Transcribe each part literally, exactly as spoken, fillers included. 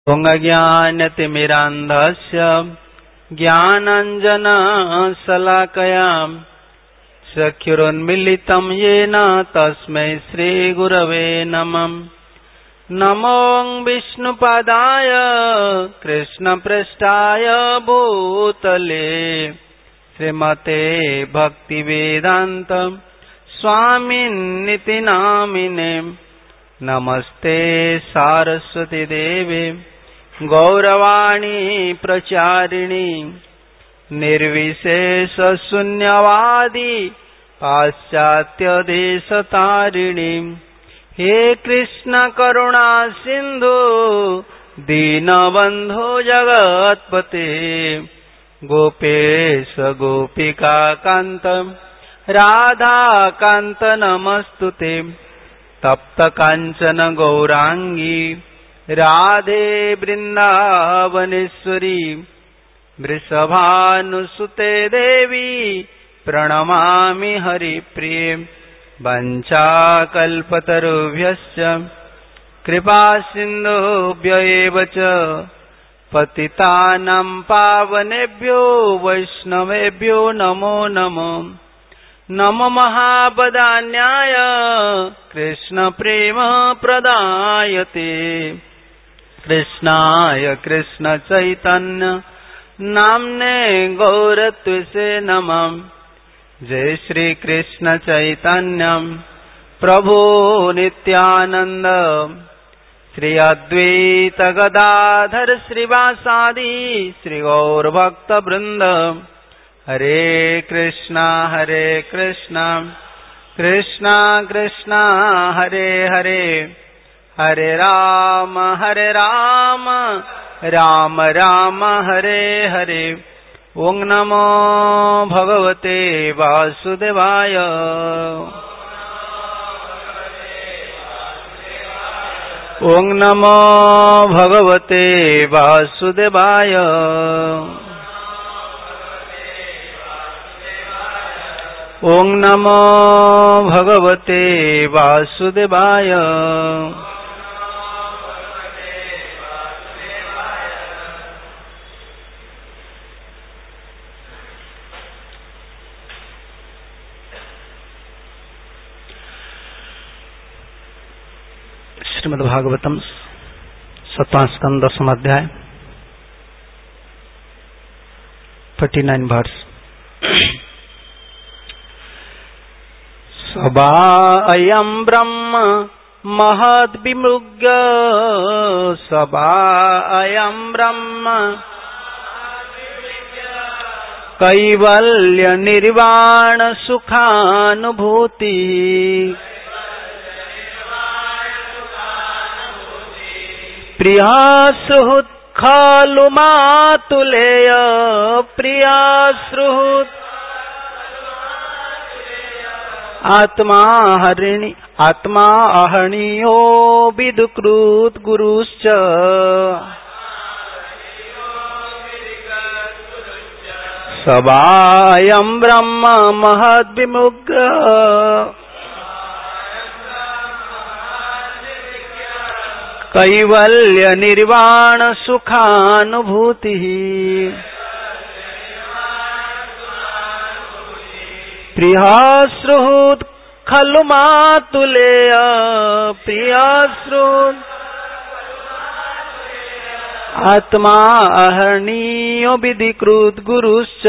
ज्ञानतिमिरान्धस्य ज्ञानाञ्जनशलाकया चक्षुरुन्मीलितं येन तस्मै श्रीगुरवे नमः। नमो विष्णुपादाय कृष्णप्रेष्ठाय भूतले श्रीमते भक्तिवेदान्त स्वामिन्निति नामिने। नमस्ते सारस्वती देवे गौरवाणी प्रचारिणी निर्विशेष शून्यवादी पाश्चात्य देशतारिणी। हे कृष्ण करुणा सिंधु दीनबंधु जगत्पते गोपेश गोपिका कांत राधा कांत नमस्तुते। तप्त कांचन गौरांगी राधे वृंदावनेश्वरी वृषभानुसुते देवी प्रणमामि हरिप्रिये। वंचाकल्पतरुभ्यश्च कृपा सिन्धुभ्य एव च पतितानां पावनेभ्यो वैष्णवेभ्यो नमो नमो। नमो महावदान्याय कृष्ण प्रेम प्रदायते कृष्णाय कृष्ण चैतन्य नाम्ने गौरत्वसे नमः। जय श्री कृष्ण चैतन्य प्रभु नित्यानंद श्री अद्वैत गदाधर श्रीवासादि श्री गौर भक्त वृंद। हरे कृष्णा हरे कृष्णा कृष्णा कृष्णा हरे हरे हरे राम हरे राम राम राम हरे हरे। ओं नमो भगवते वासुदेवाय। ओं नमो भगवते वासुदेवाय। ओं नमो भगवते वासुदेवाय। श्रीमद्भागवतम सत्वां स्कंद दसम अध्याय थर्टी नाइन वर्स। सबा अयं ब्रह्म महद्विमृग्य सबा अयं ब्रह्म कैवल्य निर्वाण सुखानुभूति। प्रिया सुहृत् खलु मातुलेय प्रिया सुहृत् आत्मा हरिणी आत्मा अहर्णियो विदुकृत गुरुश्च। सबायं ब्रह्म महद्विमुग्ध कैवल्य निर्वाण सुखानुभूति। प्रिया सुहृत् खलु मातुलेय प्रिया सुहृत् आत्मा अहर्णीयो विधिकृत गुरुश्च।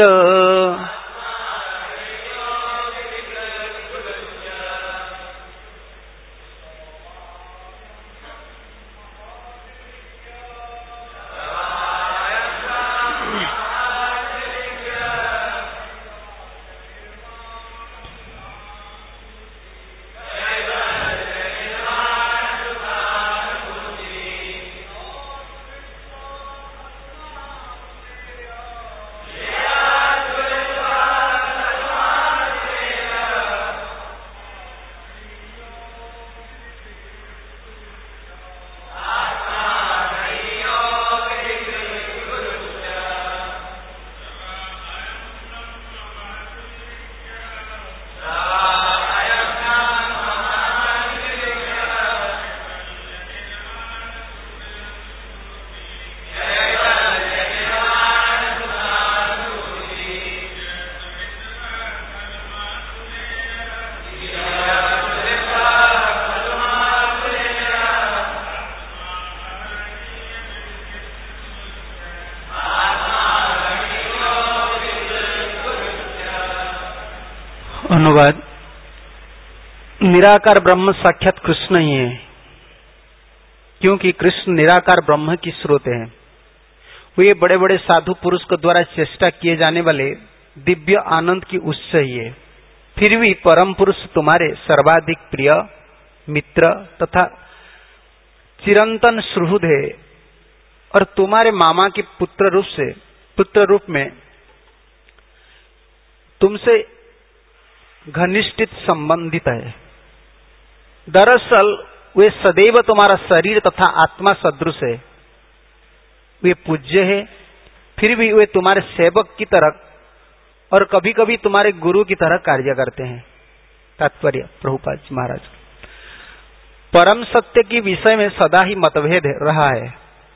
धन्यवाद। निराकार ब्रह्म साक्षात कृष्ण ही है, क्योंकि कृष्ण निराकार ब्रह्म की स्रोत है। वे बड़े बड़े साधु पुरुष के द्वारा चेष्टा किए जाने वाले दिव्य आनंद की उत्स ही है। फिर भी परम पुरुष तुम्हारे सर्वाधिक प्रिय मित्र तथा चिरंतन सुहृद है, और तुम्हारे मामा के पुत्र रूप से पुत्र रूप में तुमसे घनिष्ठ संबंधित है। दरअसल वे सदैव तुम्हारा शरीर तथा आत्मा सदृश है। वे पूज्य है, फिर भी वे तुम्हारे सेवक की तरह और कभी कभी तुम्हारे गुरु की तरह कार्य करते हैं। तात्पर्य प्रभुपाद जी महाराज, परम सत्य के विषय में सदा ही मतभेद रहा है।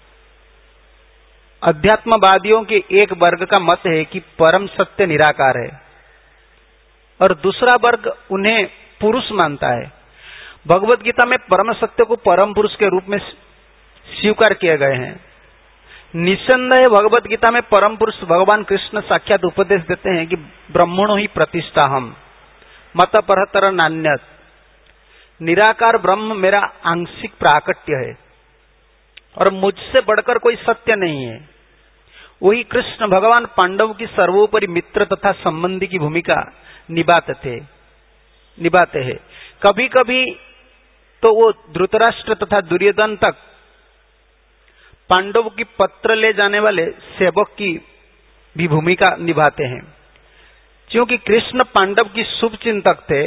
अध्यात्मवादियों के एक वर्ग का मत है कि परम सत्य निराकार है, और दूसरा वर्ग उन्हें पुरुष मानता है। भगवत गीता में परम सत्य को परम पुरुष के रूप में स्वीकार किए गए हैं। निस्संदेह भगवत गीता में परम पुरुष भगवान कृष्ण साक्षात उपदेश देते हैं कि ब्रह्मणो ही प्रतिष्ठा हम मत परतर नान्यत। निराकार ब्रह्म मेरा आंशिक प्राकट्य है और मुझसे बढ़कर कोई सत्य नहीं है। वही कृष्ण भगवान पांडव की सर्वोपरि मित्र तथा संबंधी की भूमिका निभाते थे निभाते हैं। कभी कभी तो वो धृतराष्ट्र तथा दुर्योधन तक पांडव की पत्र ले जाने वाले सेवक की भी भूमिका निभाते हैं। क्योंकि कृष्ण पांडव की शुभ चिंतक थे,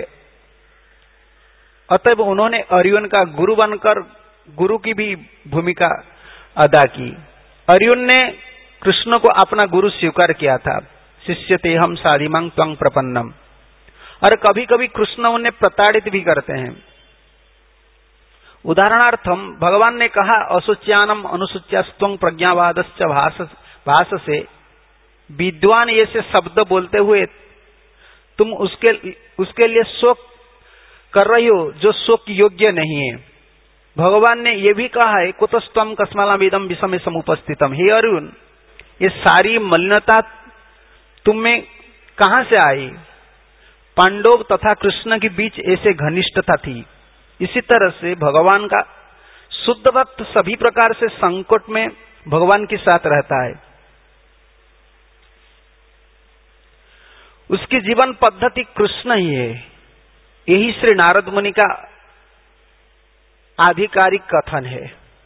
अतः उन्होंने अर्जुन का गुरु बनकर गुरु की भी भूमिका अदा की। अर्जुन ने कृष्ण को अपना गुरु स्वीकार किया था। शिष्य ते हम साधिमां त्वं प्रपन्नम। और कभी कभी कृष्ण उन्हें प्रताड़ित भी करते हैं। उदाहरणार्थम भगवान ने कहा, असुच्यानम अनुसुच्यास्त्वं प्रज्ञावादश्च भास से विद्वान ये से शब्द बोलते हुए तुम उसके उसके लिए शोक कर रही हो जो शोक योग्य नहीं है। भगवान ने यह भी कहा है, कुतस्त्वं कस्मालामिदं विषमे समुपस्थितम। हे अर्जुन, ये सारी मलिनता तुम में कहां से आई? पांडव तथा कृष्ण के बीच ऐसे घनिष्ठता थी। इसी तरह से भगवान का शुद्ध भक्त सभी प्रकार से संकट में भगवान के साथ रहता है। उसकी जीवन पद्धति कृष्ण ही है। यही श्री नारद मुनि का आधिकारिक कथन है।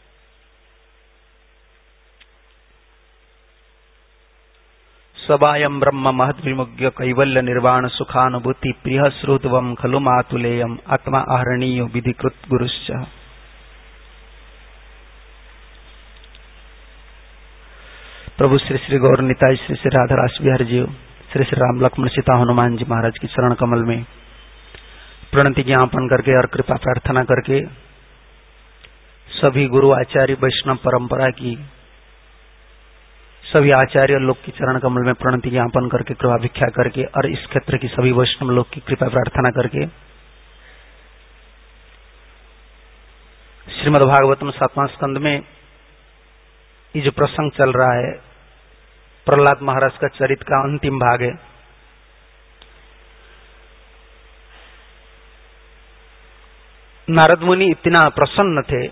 सबायम ब्रह्म महद विमुग्य कैवल्य निर्वाण सुखानुभूति प्रिय श्रुतवम खलु मातुलेयम आत्मा आहरणीय विधिकृत गुरुश्च। प्रभु श्री श्री गौर निताई श्री श्री राधा रास बिहारी जी, श्री श्री राम लक्ष्मण सीता हनुमान जी महाराज की चरण कमल में प्रणति ज्ञापन करके और कृपा प्रार्थना करके सभी गुरु आचार्य वैष्णव परंपरा की सभी आचार्य लोग की चरण कमल में प्रणति ज्ञापन करके कृपा भिक्षा करके और इस क्षेत्र की सभी वैष्णव लोग की कृपा प्रार्थना करके श्रीमद् भागवतम सातवां स्कंद में ये जो प्रसंग चल रहा है, प्रहलाद महाराज का चरित्र का अंतिम भाग है। नारद मुनि इतना प्रसन्न थे,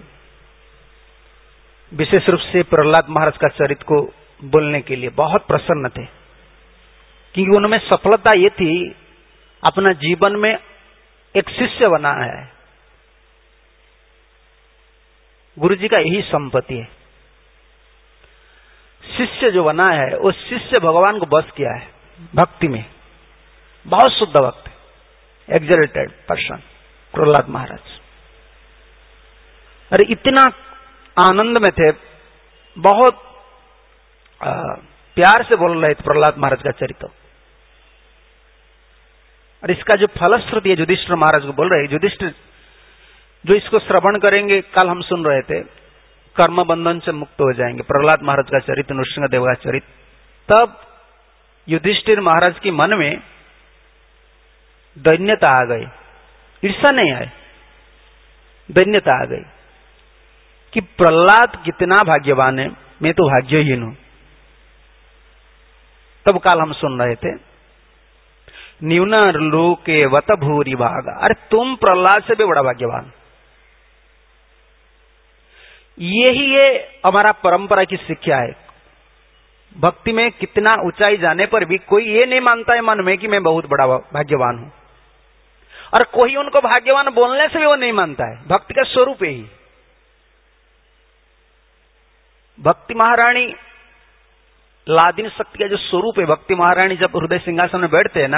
विशेष रूप से प्रहलाद महाराज का चरित्र को बोलने के लिए बहुत प्रसन्न थे, क्योंकि उनमें सफलता ये थी, अपना जीवन में एक शिष्य बना है। गुरु जी का यही संपत्ति है। शिष्य जो बना है वो शिष्य भगवान को बस किया है भक्ति में। बहुत शुद्ध भक्त, एक्सल्टेड पर्सन प्रहलाद महाराज। अरे इतना आनंद में थे, बहुत आ, प्यार से बोल रहे थे प्रहलाद महाराज का चरित्र। और इसका जो फलश्रुति है युधिष्ठिर महाराज को बोल रहे, युधिष्ठिर जो इसको श्रवण करेंगे, कल हम सुन रहे थे, कर्म बंधन से मुक्त हो जाएंगे। प्रहलाद महाराज का चरित्र, नृसिंहदेव का चरित्र। तब युधिष्ठिर महाराज के मन में दैन्यता आ गई, ईर्षा नहीं आए, दैन्यता आ गई कि प्रहलाद कितना भाग्यवान है, मैं तो भाग्यहीन हूं। तब काल हम सुन रहे थे न्यून लोके वत भूरि भाग। अरे तुम प्रहलाद से भी बड़ा भाग्यवान। यही ये हमारा परंपरा की शिक्षा है। भक्ति में कितना ऊंचाई जाने पर भी कोई ये नहीं मानता है मन में कि मैं बहुत बड़ा भाग्यवान हूं, और कोई उनको भाग्यवान बोलने से भी वो नहीं मानता है। भक्ति का स्वरूप यही। भक्ति महारानी लादिन शक्ति का जो स्वरूप है, भक्ति महारानी जब हृदय सिंहासन में बैठते हैं ना,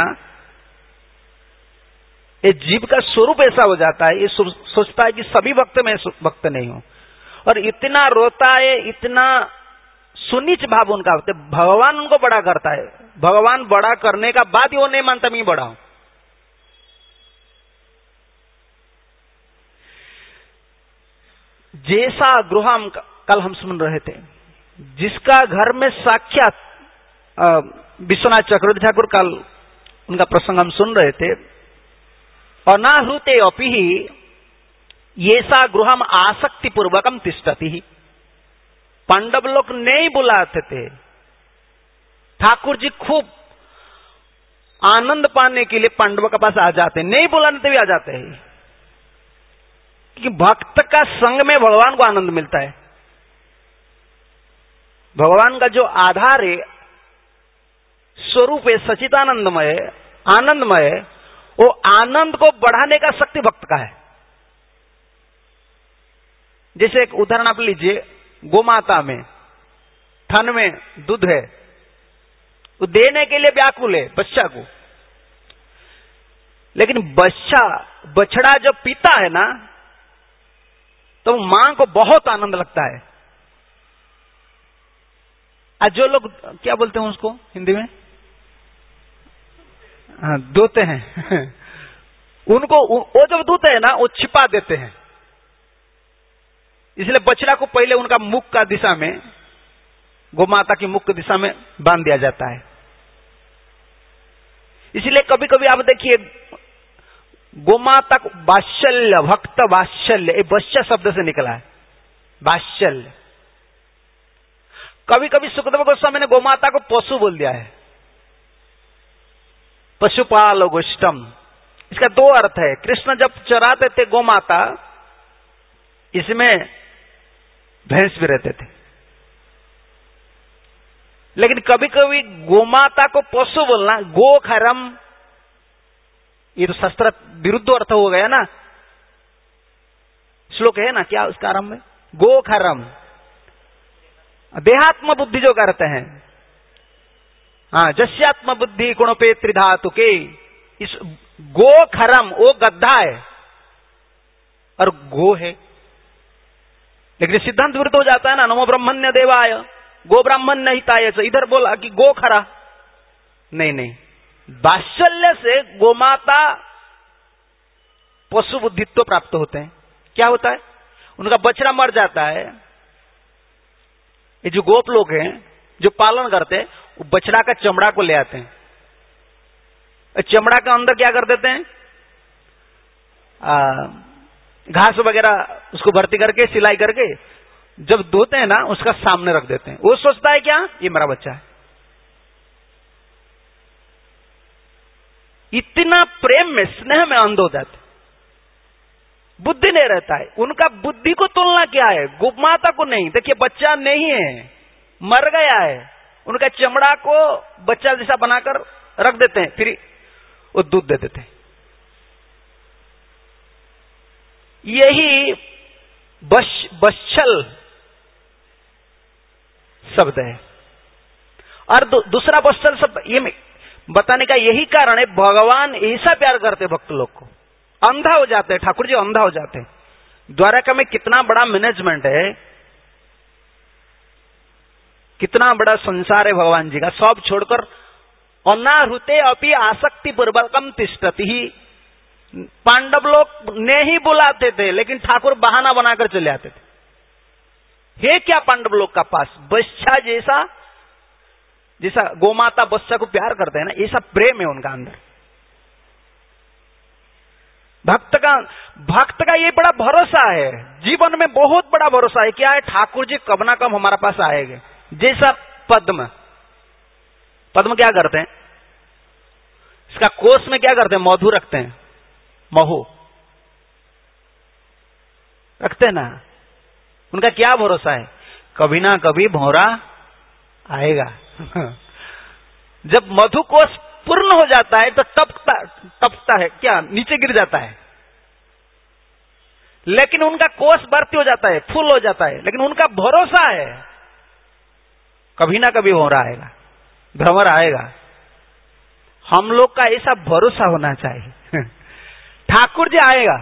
ये जीव का स्वरूप ऐसा हो जाता है, ये सोचता है कि सभी भक्त में भक्त नहीं हूं, और इतना रोता है, इतना सुनीच भाव उनका होता है। भगवान उनको बड़ा करता है, भगवान बड़ा करने का बाद वो नहीं मानता मैं बड़ा हूं। जैसा गृहम कल हम सुन रहे थे, जिसका घर में साक्षात विश्वनाथ चक्रवर्ती ठाकुर, कल उनका प्रसंग हम सुन रहे थे, अनाहृते अपि ये सा गृहम आसक्ति पूर्वकम तिष्ठति ही। पांडव लोग नहीं बुलाते थे, ठाकुर जी खूब आनंद पाने के लिए पांडवों के पास आ जाते, नहीं बुलाने भी आ जाते हैं, क्योंकि भक्त का संग में भगवान को आनंद मिलता है। भगवान का जो आधार है, स्वरूप है, सचिदानंदमय, आनंदमय, वो आनंद को बढ़ाने का शक्ति भक्त का है। जैसे एक उदाहरण आप लीजिए, गोमाता में थन में दूध है, वो देने के लिए व्याकुल है बच्चा को, लेकिन बच्चा बछड़ा जब पीता है ना, तो मां को बहुत आनंद लगता है। आज जो लोग क्या बोलते हैं उसको हिंदी में, हाँ, दूते हैं उनको वो जब दूते हैं ना, वो छिपा देते हैं, इसलिए बछड़ा को पहले उनका मुख का दिशा में, गोमाता की मुख की दिशा में बांध दिया जाता है। इसलिए कभी कभी आप देखिए, गोमाता को वात्सल्य, भक्त वात्सल्य, ये बच्चा शब्द से निकला है, वात्सल्य। कभी कभी सुखदेव गोस्वामी ने गोमाता को पशु बोल दिया है, पशुपाल गोष्टम। इसका दो अर्थ है। कृष्ण जब चराते थे गोमाता, इसमें भैंस भी रहते थे, लेकिन कभी कभी गोमाता को पशु बोलना, गोखरम, ये तो शास्त्र विरुद्ध अर्थ हो गया ना। श्लोक है ना, क्या उसका आरंभ में, गोखरम, देहात्म बुद्धि जो करते हैं, हाँ, जस्यात्म बुद्धि गुणपे त्रिधातु के, इस गोखरम, वो गद्दा है और गो है, लेकिन सिद्धांत विरुद्ध हो जाता है ना। नमो ब्रह्मण्य देवाय गो ब्राह्मण्य हिताय, इधर बोला कि गो खरा, नहीं नहीं, वात्सल्य से गोमाता पशु बुद्धित्व प्राप्त होते हैं। क्या होता है, उनका बछड़ा मर जाता है, ये जो गोप लोग हैं जो पालन करते हैं, वो बछड़ा का चमड़ा को ले आते हैं, चमड़ा के अंदर क्या कर देते हैं, आ, घास वगैरह उसको भर्ती करके, सिलाई करके, जब धोते हैं ना, उसका सामने रख देते हैं। वो सोचता है क्या, ये मेरा बच्चा है। इतना प्रेम में, स्नेह में अंध हो जाते, बुद्धि नहीं रहता है। उनका बुद्धि को तोलना क्या है, गोमाता को नहीं। देखिए बच्चा नहीं है, मर गया है, उनका चमड़ा को बच्चा जैसा बनाकर रख देते हैं, फिर वो दूध दे देते हैं। यही बश बश्चल शब्द है। और दू, दूसरा बश्चल शब्द ये बताने का यही कारण है, भगवान ऐसा प्यार करते भक्त लोग को, अंधा हो जाते हैं, ठाकुर जी अंधा हो जाते हैं। द्वारका में कितना बड़ा मैनेजमेंट है, कितना बड़ा संसार है भगवान जी का, सब छोड़कर अनाहृते अपि आसक्ति पूर्वकम तिष्ठति ही। पांडव लोग ने ही बुलाते थे, लेकिन ठाकुर बहाना बनाकर चले आते थे। है क्या पांडव लोग का पास, बच्चा जैसा, जैसा गोमाता बच्चा को प्यार करते हैं ना, ऐसा प्रेम है उनका अंदर। भक्त का भक्त का ये बड़ा भरोसा है, जीवन में बहुत बड़ा भरोसा है। क्या है, ठाकुर जी कब ना कब हमारे पास आएंगे। जैसा पद्म, पद्म क्या करते हैं, इसका कोष में क्या करते हैं? मधु रखते हैं, महू रखते हैं ना। उनका क्या भरोसा है? कभी ना कभी भौरा आएगा। जब मधु कोष पूर्ण हो जाता है तो तपता तपता है, क्या नीचे गिर जाता है, लेकिन उनका कोष भर्ती हो जाता है, फुल हो जाता है, लेकिन उनका भरोसा है कभी ना कभी भौरा आएगा, भ्रमर आएगा। हम लोग का ऐसा भरोसा होना चाहिए। ठाकुर जी आएगा।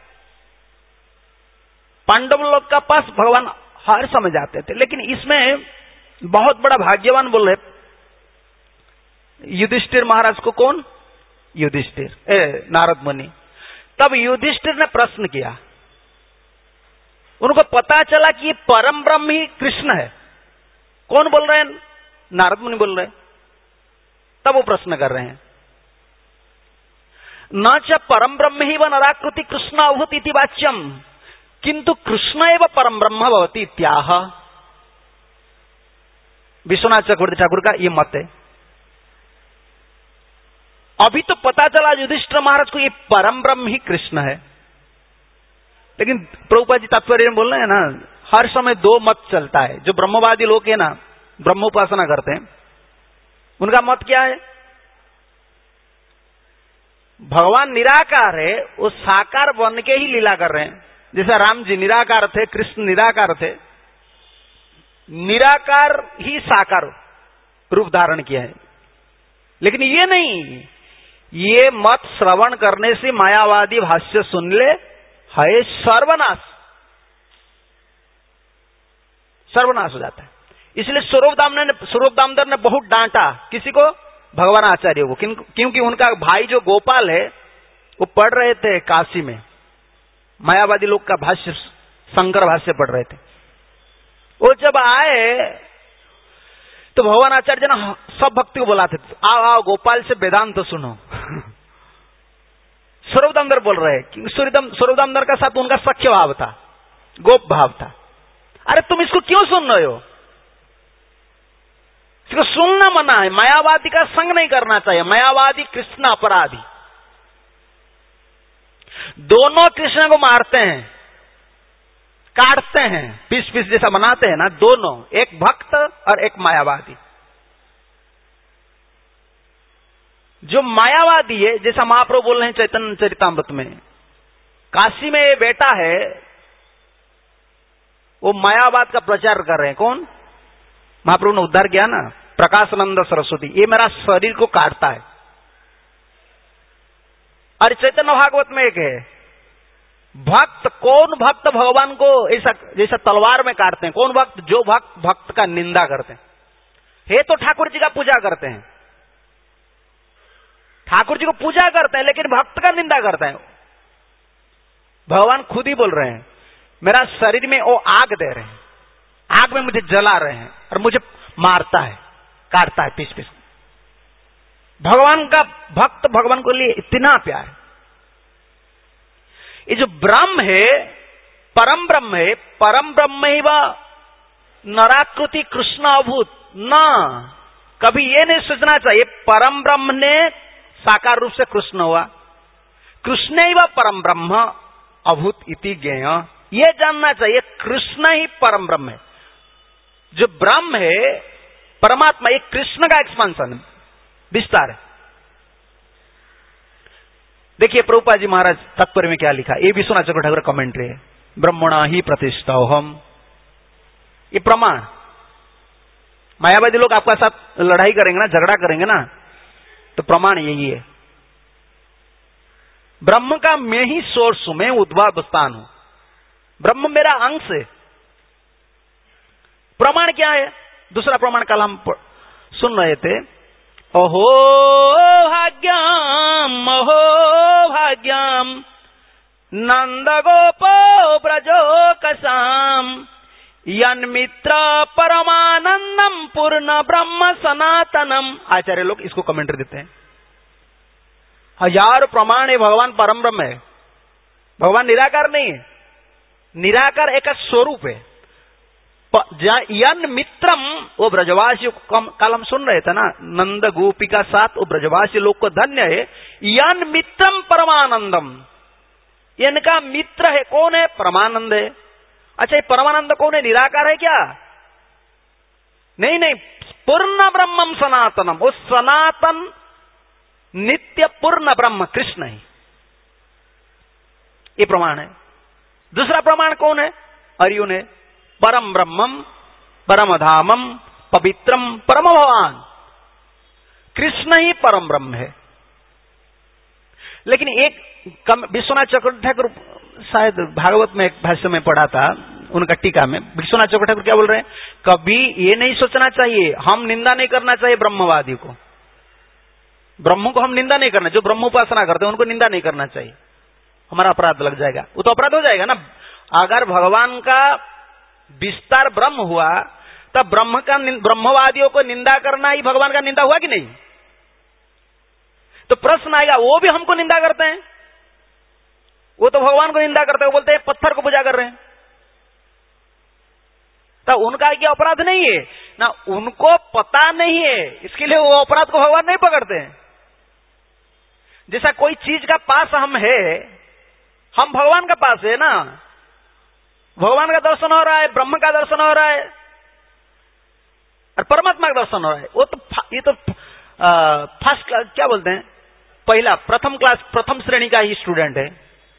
पांडव लोग का पास भगवान हर समय जाते थे, लेकिन इसमें बहुत बड़ा भाग्यवान बोल रहे युधिष्ठिर महाराज को। कौन? युधिष्ठिर, ए, नारद मुनि। तब युधिष्ठिर ने प्रश्न किया, उनको पता चला कि ये परम ब्रह्म ही कृष्ण है। कौन बोल रहे हैं? नारद मुनि बोल रहे हैं। तब वो प्रश्न कर रहे हैं, न च परम ब्रह्म ही व नराकृति कृष्ण अभूत इति वाच्यम किंतु कृष्ण एव परम ब्रह्म भवति इत्याह। विश्वनाथ चक्रवर्ती ठाकुर का ये मत है। अभी तो पता चला युधिष्ठिर महाराज को ये परम ब्रह्म ही कृष्ण है, लेकिन प्रभुपाद जी तात्पर्य बोल रहे हैं ना, हर समय दो मत चलता है। जो ब्रह्मवादी लोग है ना, ब्रह्मोपासना करते हैं, उनका मत क्या है? भगवान निराकार है, वो साकार बन के ही लीला कर रहे हैं। जैसा राम जी निराकार थे, कृष्ण निराकार थे, निराकार ही साकार रूप धारण किया है। लेकिन ये नहीं, ये मत श्रवण करने से मायावादी भाष्य सुन ले, है सर्वनाश, सर्वनाश हो जाता है। इसलिए स्वरूप दामोदर ने स्वरूप दामोदर ने बहुत डांटा किसी को? भगवान आचार्य को, क्योंकि उनका भाई जो गोपाल है वो पढ़ रहे थे काशी में, मायावादी लोग का भाष्य, शंकर भाष्य पढ़ रहे थे। वो जब आए तो भगवान आचार्य ने सब भक्ति को बुलाते थे, आओ आओ गोपाल से वेदांत तो सुनो। स्वरूप दामोदर बोल रहे कि स्वरूप दामोदर का साथ उनका सख्य भाव था, गोप भाव था। अरे तुम इसको क्यों सुन रहे हो? इसको सुनना मना है। मायावादी का संग नहीं करना चाहिए। मायावादी कृष्ण अपराधी, दोनों कृष्ण को मारते हैं, काटते हैं, पीस पीस जैसा बनाते हैं ना, दोनों, एक भक्त और एक मायावादी। जो मायावादी है, जैसा महाप्रभु बोल रहे हैं चैतन्य चरितामृत में, काशी में ये बेटा है, वो मायावाद का प्रचार कर रहे हैं। कौन? महाप्रभु ने उद्धार किया ना, प्रकाशानंद सरस्वती, ये मेरा शरीर को काटता है। और चैतन्य भागवत में एक है, भक्त, कौन भक्त भगवान को ऐसा जैसा तलवार में काटते हैं? कौन भक्त? जो भक्त भक्त का निंदा करते हैं। हे तो ठाकुर जी का पूजा करते हैं, ठाकुर जी को पूजा करते हैं, लेकिन भक्त का निंदा करते हैं। भगवान खुद ही बोल रहे हैं, मेरा शरीर में वो आग दे रहे हैं, आग में मुझे जला रहे हैं और मुझे मारता है, काटता है पीस पीस। भगवान का भक्त भगवान को लिए इतना प्यार। ये जो ब्रह्म है, परम ब्रह्म है, परम ब्रह्म ही व नराकृति कृष्ण अभूत। ना, कभी ये नहीं सोचना चाहिए परम ब्रह्म ने साकार रूप से कृष्ण हुआ, कृष्ण ही व परम ब्रह्म अभूत इति ज्ञेय। ये जानना चाहिए कृष्ण ही परम ब्रह्म है। जो ब्रह्म है, परमात्मा, ये कृष्ण का एक्सपांशन है, विस्तार है। देखिए प्रभुपाद जी महाराज तात्पर्य में क्या लिखा, ये विश्वनाथ चक्रवर्ती ठाकुर कमेंट्री है, ब्रह्मणा ही प्रतिष्ठोहम। ये प्रमाण, मायावादी लोग आपका साथ लड़ाई करेंगे ना, झगड़ा करेंगे ना, तो प्रमाण यही है, ब्रह्म का मैं ही सोर्स हूं, मैं उद्भव स्थान हूं, ब्रह्म मेरा अंश है। प्रमाण क्या है? दूसरा प्रमाण कल हम सुन रहे थे, अहो भाग्यम अहो भाग्यम नंद गोपो ब्रजो कसाम यन्मित्र परमानंदम पूर्ण ब्रह्म सनातनम। आचार्य लोग इसको कमेंट्री देते हैं। हजार प्रमाण है भगवान परम ब्रह्म है, भगवान निराकार नहीं है। निराकार एक स्वरूप है, यन मित्रम, वो ब्रजवासी कल हम सुन रहे थे ना, नंद गोपिका साथ वो ब्रजवासी लोग को धन्य है। यन मित्रम परमानंदम, इनका मित्र है कौन है? परमानंद है। अच्छा, ये परमानंद कौन है? निराकार है क्या? नहीं नहीं, पूर्ण ब्रह्मम सनातनम, वो सनातन नित्य पूर्ण ब्रह्म कृष्ण है, ये प्रमाण है। दूसरा प्रमाण कौन है? अर्जुन है। परम ब्रह्मम परम धामम पवित्रम परम भवान, कृष्ण ही परम ब्रह्म है। लेकिन एक विश्वनाथ चक्रवर्ती ठाकुर, शायद भागवत में एक भाष्य में पढ़ा था उनका टीका में, विश्वनाथ चक्रवर्ती ठाकुर क्या बोल रहे हैं? कभी ये नहीं सोचना चाहिए, हम निंदा नहीं करना चाहिए ब्रह्मवादी को, ब्रह्म को हम निंदा नहीं करना, जो ब्रह्म उपासना करते हैं उनको निंदा नहीं करना चाहिए, हमारा अपराध लग जाएगा। वो तो अपराध हो जाएगा ना। अगर भगवान का विस्तार ब्रह्म हुआ तब ब्रह्म का ब्रह्मवादियों को निंदा करना ही भगवान का निंदा हुआ कि नहीं? तो प्रश्न आएगा, वो भी हमको निंदा करते हैं, वो तो भगवान को निंदा करते हैं, वो बोलते हैं पत्थर को पूजा कर रहे हैं, तो उनका क्या अपराध नहीं है ना? उनको पता नहीं है, इसके लिए वो अपराध को भगवान नहीं पकड़ते हैं। जैसा कोई चीज का पास हम है, हम भगवान का पास है ना, भगवान का दर्शन हो रहा है, ब्रह्म का दर्शन हो रहा है और परमात्मा का दर्शन हो रहा है। वो तो ये तो फर्स्ट क्लास, क्या बोलते हैं, पहला प्रथम क्लास प्रथम श्रेणी का ही स्टूडेंट है,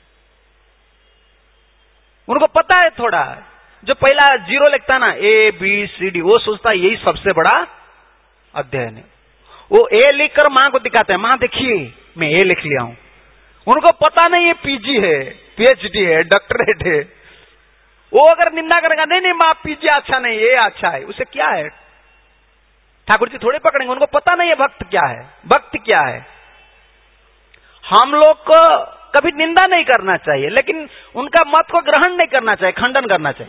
उनको पता है थोड़ा। जो पहला जीरो लिखता है ना, ए बी सी डी, वो सोचता है यही सबसे बड़ा अध्ययन है। वो ए लिखकर मां को दिखाते हैं, मां देखिए मैं ए लिख लिया हूं। उनको पता नहीं है पीजी है, पीएचडी है, डॉक्टरेट है। वो अगर निंदा करेगा, नहीं नहीं मां पीजी अच्छा नहीं, ये अच्छा है, उसे क्या है? ठाकुर जी थोड़े पकड़ेंगे, उनको पता नहीं है भक्त क्या है, भक्त क्या है। हम लोग को कभी निंदा नहीं करना चाहिए, लेकिन उनका मत को ग्रहण नहीं करना चाहिए, खंडन करना चाहिए।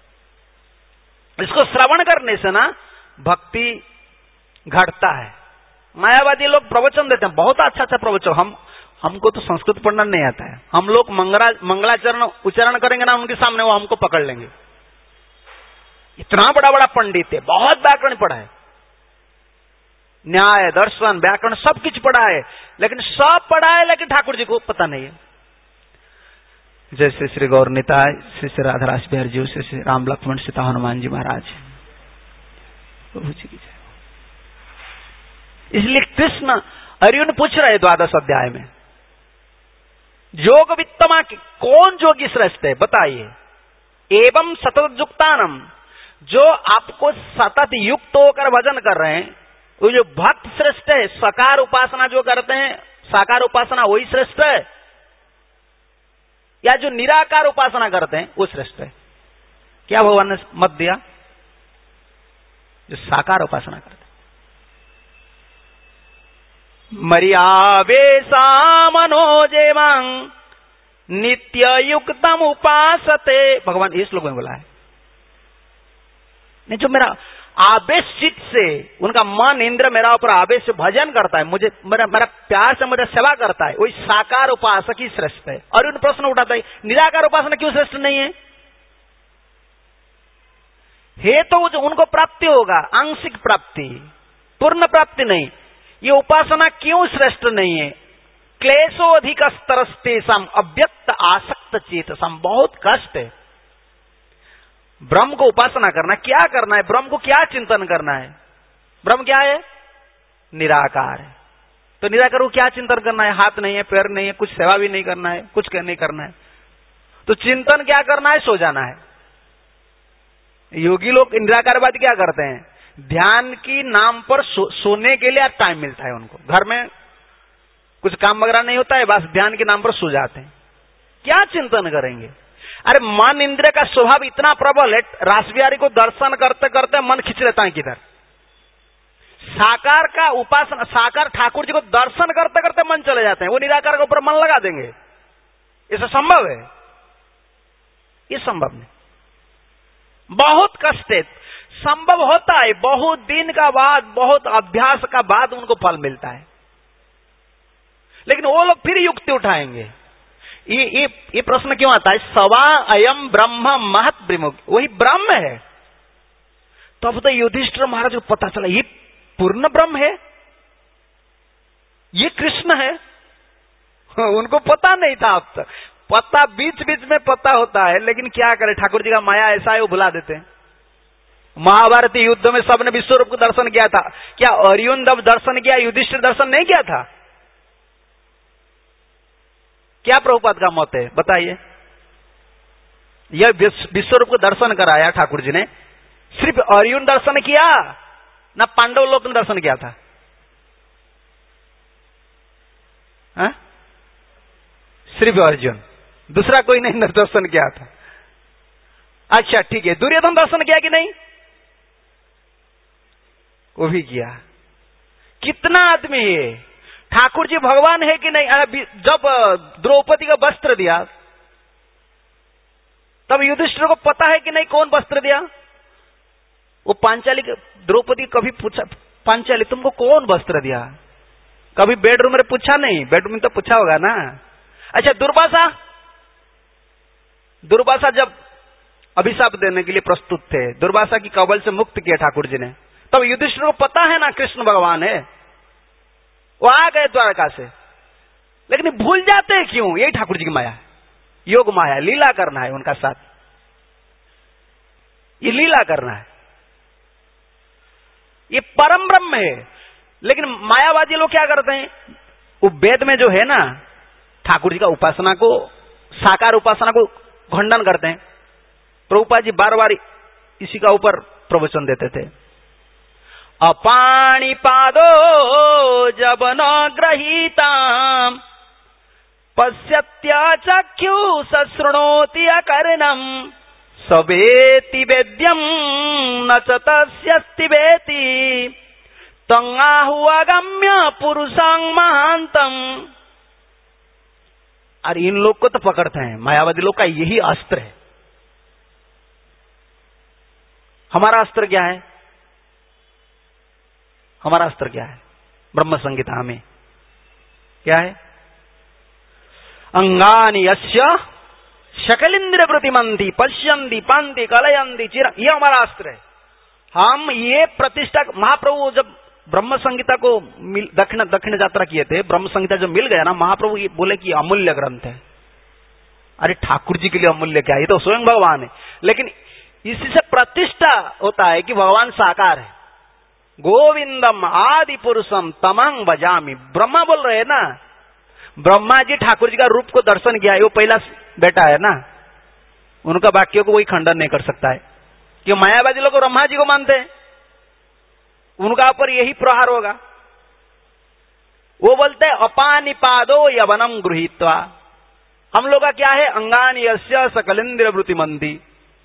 इसको श्रवण करने से ना भक्ति घटता है। मायावादी लोग प्रवचन देते हैं, बहुत अच्छा अच्छा प्रवचन, हम हमको तो संस्कृत पढ़ना नहीं आता है, हम लोग मंगला मंगलाचरण उच्चारण करेंगे ना उनके सामने, वो हमको पकड़ लेंगे। इतना बड़ा बड़ा पंडित है, बहुत व्याकरण पढ़ा है, न्याय दर्शन व्याकरण सब कुछ पढ़ा है, लेकिन सब पढ़ा है लेकिन ठाकुर जी को पता नहीं है। जैसे श्री गौर निताय, श्री श्री राधारास बिहार जी, श्री श्री राम लक्ष्मण सीता हनुमान जी महाराज, प्रभु जी की जय। इसलिए कृष्ण अर्जुन पूछ रहे द्वादश अध्याय में, योग वित्तमा कौन योगी श्रेष्ठ है बताइए? एवं सतत युक्तानम, जो आपको सतत युक्त होकर भजन कर रहे हैं, वो जो भक्त श्रेष्ठ है। साकार उपासना जो करते हैं, साकार उपासना वही श्रेष्ठ है, या जो निराकार उपासना करते हैं वो श्रेष्ठ है? क्या भगवान ने मत दिया? जो साकार उपासना करते हैं। मर्यावेशा मनोजेवांग नित्य युक्तम उपासते, भगवान इस श्लोक में बोला है। नहीं, जो मेरा आवेश चित्त से, उनका मन इंद्र मेरा ऊपर आवेश से भजन करता है, मुझे मेरा मेरा प्यार से मुझे सेवा करता है, वही साकार उपासक ही श्रेष्ठ है। और उन प्रश्न उठाता है, निराकार उपासना क्यों श्रेष्ठ नहीं है? हे तो उनको प्राप्ति होगा, आंशिक प्राप्ति, पूर्ण प्राप्ति नहीं। ये उपासना क्यों श्रेष्ठ नहीं है? क्लेशो अधिक स्तरस्तेषाम अव्यक्त आसक्त चेतसम, बहुत कष्ट है ब्रह्म को उपासना करना। क्या करना है? ब्रह्म को क्या चिंतन करना है? ब्रह्म क्या है? निराकार है। तो निराकार को क्या चिंतन करना है? हाथ नहीं है, पैर नहीं है, कुछ सेवा भी नहीं करना है, कुछ नहीं करना है, तो चिंतन क्या करना है? सो जाना है। योगी लोग निराकारवादी क्या करते हैं? ध्यान की नाम पर सो, सोने के लिए टाइम मिलता है उनको, घर में कुछ काम वगैरह नहीं होता है, बस ध्यान के नाम पर सो जाते हैं। क्या चिंतन करेंगे? अरे मन इंद्रिय का स्वभाव इतना प्रबल है, रासबिहारी को दर्शन करते करते मन खींच लेता है किधर। साकार का उपासना, साकार ठाकुर जी को दर्शन करते करते मन चले जाते हैं, वो निराकार के ऊपर मन लगा देंगे। ऐसा संभव है? ये संभव नहीं, बहुत कष्ट है। संभव होता है बहुत दिन का बाद, बहुत अभ्यास का बाद उनको फल मिलता है, लेकिन वो लोग फिर युक्ति उठाएंगे। ये ये ये प्रश्न क्यों आता है? सवा अयम ब्रह्म महत ब्रह्म, वही ब्रह्म है, तब तो युधिष्ठिर महाराज को पता चला ये पूर्ण ब्रह्म है, ये कृष्ण है। उनको पता नहीं था, अब तक पता बीच बीच में पता होता है, लेकिन क्या करे, ठाकुर जी का माया ऐसा है वो भुला देते हैं। महाभारती युद्ध में सबने विश्वरूप को दर्शन किया था, क्या अर्जुन जब दर्शन किया युधिष्ठिर दर्शन नहीं किया था? क्या प्रभुपाद का मत है बताइए? यह विश्वरूप को दर्शन कराया ठाकुर जी ने, सिर्फ अर्जुन दर्शन किया ना पांडव लोग ने दर्शन किया था? हा? सिर्फ अर्जुन, दूसरा कोई नहीं दर्शन किया था। अच्छा ठीक है, दुर्योधन दर्शन किया कि नहीं? वो भी किया। कितना आदमी है? ठाकुर जी भगवान है कि नहीं? जब द्रौपदी का वस्त्र दिया तब युधिष्ठिर को पता है कि नहीं कौन वस्त्र दिया? वो पांचाली, द्रौपदी कभी पूछा, पांचाली तुमको कौन वस्त्र दिया? कभी बेडरूम में पूछा नहीं? बेडरूम में तो पूछा होगा ना। अच्छा दुर्वासा, दुर्वासा जब अभिशाप देने के लिए प्रस्तुत थे, दुर्वासा की कबल से मुक्त किया ठाकुर जी ने, तब युधिष्ठिर को पता है ना कृष्ण भगवान है, वो आ गए द्वारका से, लेकिन भूल जाते हैं क्यों? यही ठाकुर जी की माया है, योग माया, लीला करना है उनका साथ, ये लीला करना है, ये परम ब्रह्म है। लेकिन मायावादी लोग क्या करते हैं, वो वेद में जो है ना ठाकुर जी का उपासना को, साकार उपासना को खंडन करते हैं। प्रभुपाद जी बार बार इसी का ऊपर प्रवचन देते थे। अपाणी पादो जब न ग्रहीताम पश्यत्या चक्षु सशृणोति अकर्णम सवेति वेद्यम न च तस्यस्ति वेति तंगाहु अगम्य पुरुषं महांतम। और इन लोग को तो पकड़ते हैं, मायावादी लोग का यही अस्त्र है। हमारा अस्त्र क्या है? हमारा अस्त्र क्या है? ब्रह्म संहिता में क्या है? अंगानि यस्य शकलिंद्र प्रतिमंती पश्यंती पांति कलयंती चिर, ये हमारा अस्त्र है। हम ये प्रतिष्ठा, महाप्रभु जब ब्रह्म संहिता को दक्षिण दक्षिण यात्रा किए थे, ब्रह्म संहिता जब मिल गया ना, महाप्रभु ये बोले कि अमूल्य ग्रंथ है। अरे ठाकुर जी के लिए अमूल्य क्या है, ये तो स्वयं भगवान है। लेकिन इसी से प्रतिष्ठा होता है कि भगवान साकार है। गोविंदम आदि पुरुषम तमंग बजामी, ब्रह्मा बोल रहे हैं ना, ब्रह्मा जी ठाकुर जी का रूप को दर्शन किया है, वो पहला बेटा है ना, उनका वाक्यों को कोई खंडन नहीं कर सकता है। कि मायावादी लोग ब्रह्मा जी को मानते हैं, उनका ऊपर यही प्रहार होगा। वो बोलते हैं अपानिपादो यवनम गृहीत्वा, हम लोग का क्या है? अंगानि यस्य सकलिंद्र वृत्तिमंती।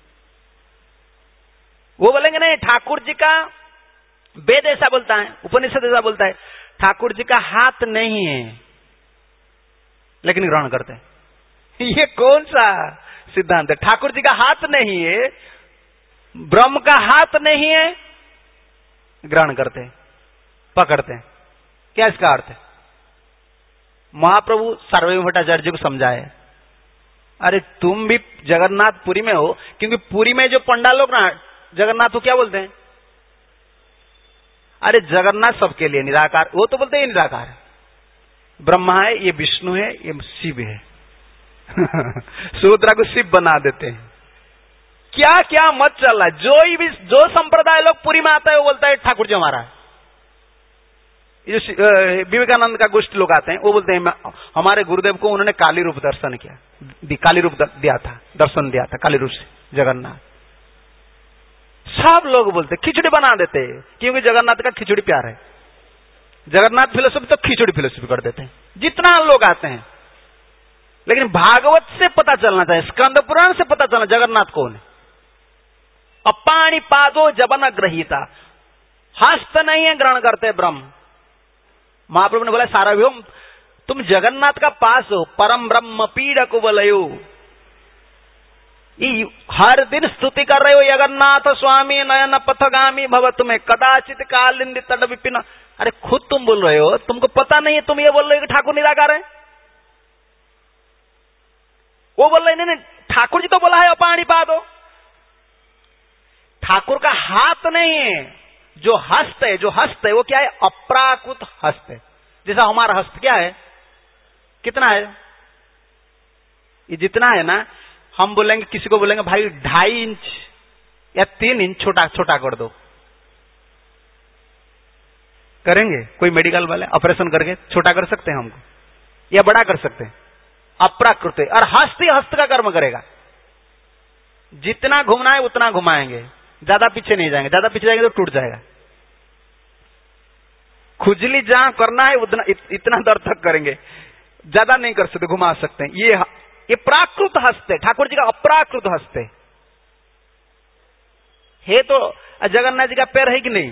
वो बोलेंगे नहीं, ठाकुर जी का वेद ऐसा बोलता है, उपनिषद ऐसा बोलता है, ठाकुर जी का हाथ नहीं है, लेकिन ग्रहण करते हैं। ये कौन सा सिद्धांत है? ठाकुर जी का हाथ नहीं है, ब्रह्म का हाथ नहीं है, ग्रहण करते हैं, पकड़ते हैं। क्या इसका अर्थ है? महाप्रभु सार्वभौम भट्टाचार्य जी को समझाए, अरे तुम भी जगन्नाथपुरी में हो, क्योंकि पुरी में जो पंडाल लोग ना जगन्नाथ को क्या बोलते हैं? अरे जगन्नाथ सबके लिए निराकार, वो तो बोलते हैं निराकार है, ब्रह्मा है, ये विष्णु है, ये शिव है। सूत्रा को शिव बना देते हैं। क्या क्या मत चल रहा है? जो भी जो संप्रदाय लोग पुरी में आता है वो बोलता है ठाकुर जी हमारा है। विवेकानंद का गोष्ठ लोग आते हैं, वो बोलते हैं हमारे गुरुदेव को उन्होंने काली रूप दर्शन किया, काली रूप दिया था, दर्शन दिया था काली रूप से जगन्नाथ। सब लोग बोलते, खिचड़ी बना देते, क्योंकि जगन्नाथ का खिचड़ी प्यार है। जगन्नाथ फिलोसफी तो खिचड़ी फिलोसफी कर देते हैं, जितना लोग आते हैं। लेकिन भागवत से पता चलना चाहिए, स्कंद पुराण से पता चलना जगन्नाथ कौन है। अपाणी पादो जबन ग्रहीता, हस्त नहीं है, ग्रहण करते ब्रह्म। महाप्रभु ने बोला सार्वभौम तुम जगन्नाथ का पास हो, परम ब्रह्म पीड़ को बोलो, हर दिन स्तुति कर रहे हो, जगन्नाथ स्वामी नयन पथगामी भव, तुम्हें कदाचित कालिंदी तट विपिन। अरे खुद तुम बोल रहे हो, तुमको पता नहीं है, तुम ये बोल रहे हो कि ठाकुर निराकार है। वो बोल रहे नहीं नहीं, ठाकुर जी तो बोला है अपाणी पादो। ठाकुर का हाथ नहीं है, जो हस्त है, जो हस्त है वो क्या है? अप्राकृत हस्त है। जैसा हमारा हस्त क्या है, कितना है? ये जितना है ना, हम बोलेंगे, किसी को बोलेंगे भाई ढाई इंच या तीन इंच छोटा छोटा कर दो, करेंगे? कोई मेडिकल वाले ऑपरेशन करके छोटा कर सकते हैं हमको, या बड़ा कर सकते हैं? अप्राकृत है। और हस्त ही हस्त का कर्म करेगा, जितना घुमना है उतना घुमाएंगे, ज्यादा पीछे नहीं जाएंगे, ज्यादा पीछे जाएंगे तो टूट जाएगा। खुजली जहां करना है उतना इत, इतना दर तक करेंगे, ज्यादा नहीं कर सकते, घुमा सकते हैं। ये ये प्राकृत हस्त है, ठाकुर जी का अप्राकृत हस्त है। है तो जगन्नाथ जी का पैर है कि नहीं?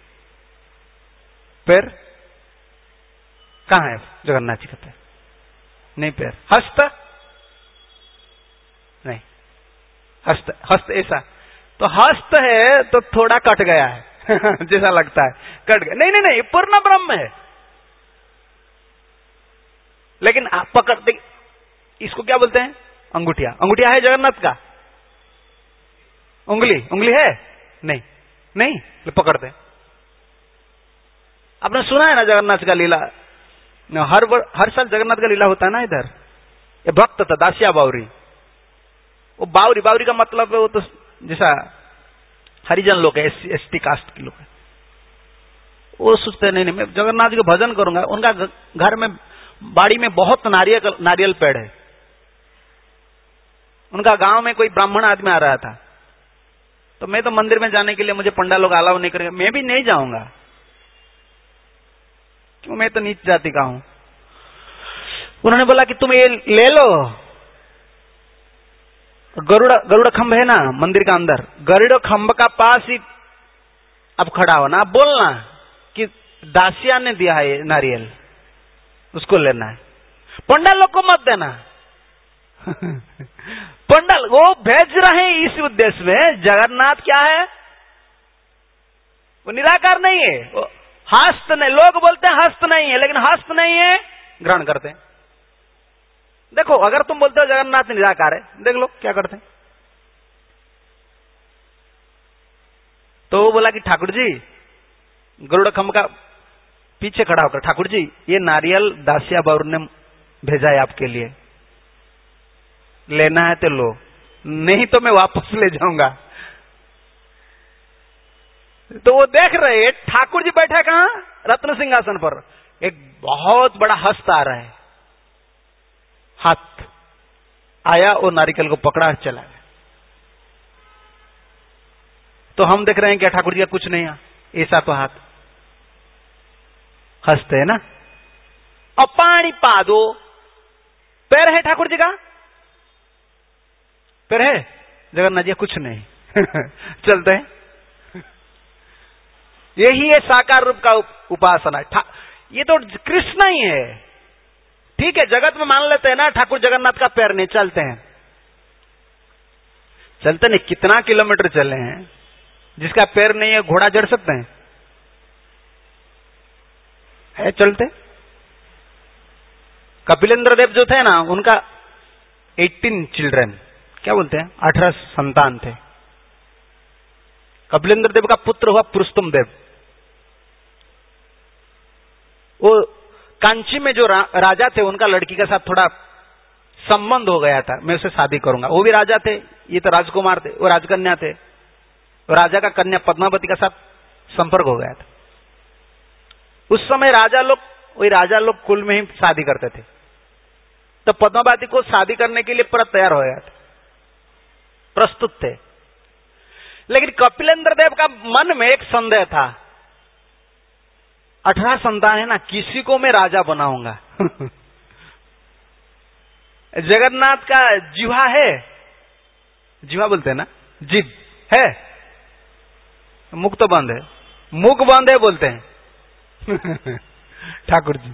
पैर कहां है जगन्नाथ जी का पैर? नहीं पैर। हस्त नहीं, हस्त हस्त ऐसा तो हस्त है तो थोड़ा कट गया है जैसा लगता है, कट गया। नहीं नहीं नहीं, पूर्ण ब्रह्म है। लेकिन आप पकड़ते, इसको क्या बोलते हैं? अंगूठिया। अंगूठिया है जगन्नाथ का? उंगली उंगली है? नहीं नहीं, तो पकड़ते हैं। आपने सुना है ना जगन्नाथ का लीला? हर हर साल जगन्नाथ का लीला होता है ना इधर। ये भक्त था दासिया बावरी, वो बावरी बावरी का मतलब है वो तो जैसा हरिजन लोग है, एस टी कास्ट के लोग है, वो सोचते नहीं नहीं मैं जगन्नाथ जी का भजन करूंगा। उनका घर में बाड़ी में बहुत नारियल नारियल पेड़ है। उनका गांव में कोई ब्राह्मण आदमी आ रहा था, तो मैं तो मंदिर में जाने के लिए मुझे पंडा लोग अलाउ नहीं करेंगे, मैं भी नहीं जाऊंगा, क्यों, मैं तो नीच जाति का हूं। उन्होंने बोला कि तुम ये ले लो, गरुड़ गरुड़ खंभ है ना मंदिर का अंदर, गरुड़ खंभ का पास ही अब खड़ा हो ना, बोलना कि दासिया ने दिया है ये नारियल, उसको लेना है। पंडा लोग को मत देना पंडा वो भेज रहे हैं इस उद्देश्य में। जगन्नाथ क्या है? वो निराकार नहीं है, वो हस्त नहीं। लोग बोलते हैं हस्त नहीं है, लेकिन हस्त नहीं है, ग्रहण करते हैं। देखो, अगर तुम बोलते हो जगन्नाथ निराकार है, देख लो क्या करते हैं। तो वो बोला कि ठाकुर जी, गरुड़ खंभ का पीछे खड़ा होकर, ठाकुर जी ये नारियल दासिया बाउर ने भेजा है आपके लिए, लेना है तो लो, नहीं तो मैं वापस ले जाऊंगा। तो वो देख रहे हैं ठाकुर जी बैठे कहां? रत्न सिंहासन पर। एक बहुत बड़ा हस्त आ रहा है, हाथ आया और नारियल को पकड़ा चला गया। तो हम देख रहे हैं क्या ठाकुर जी का कुछ नहीं है, ऐसा तो हाथ हंसते है ना। अपाणी पादो, पैर है ठाकुर जी का? पैर है जगन्नाथ जी? कुछ नहीं चलते हैं। यही है साकार रूप का उपासना। ये तो कृष्ण ही है। ठीक है, जगत में मान लेते हैं ना ठाकुर जगन्नाथ का पैर नहीं, चलते हैं। चलते नहीं, कितना किलोमीटर चले हैं, जिसका पैर नहीं है घोड़ा चढ़ सकते हैं? है चलते। कपिलेंद्र देव जो थे ना, उनका अठारह चिल्ड्रन, क्या बोलते हैं, अठारह संतान थे। कपिलेंद्र देव का पुत्र हुआ पुरुषोत्तम देव। वो कांची में जो रा, राजा थे, उनका लड़की के साथ थोड़ा संबंध हो गया था, मैं उससे शादी करूंगा। वो भी राजा थे, ये तो राजकुमार थे, वो राजकन्या थे। राजा का कन्या पद्मावती के साथ संपर्क हो गया था। उस समय राजा लोग, वही राजा लोग कुल में ही शादी करते थे। तो पद्मावती को शादी करने के लिए परत तैयार हो गया था, प्रस्तुत थे। लेकिन कपिलेंद्र देव का मन में एक संदेह था, अठारह संतान है ना, किसी को मैं राजा बनाऊंगा जगन्नाथ का जिह्वा है, जिह्वा बोलते हैं ना, जिभ है, मुख तो बंद है, मुख बंद है बोलते हैं ठाकुर जी।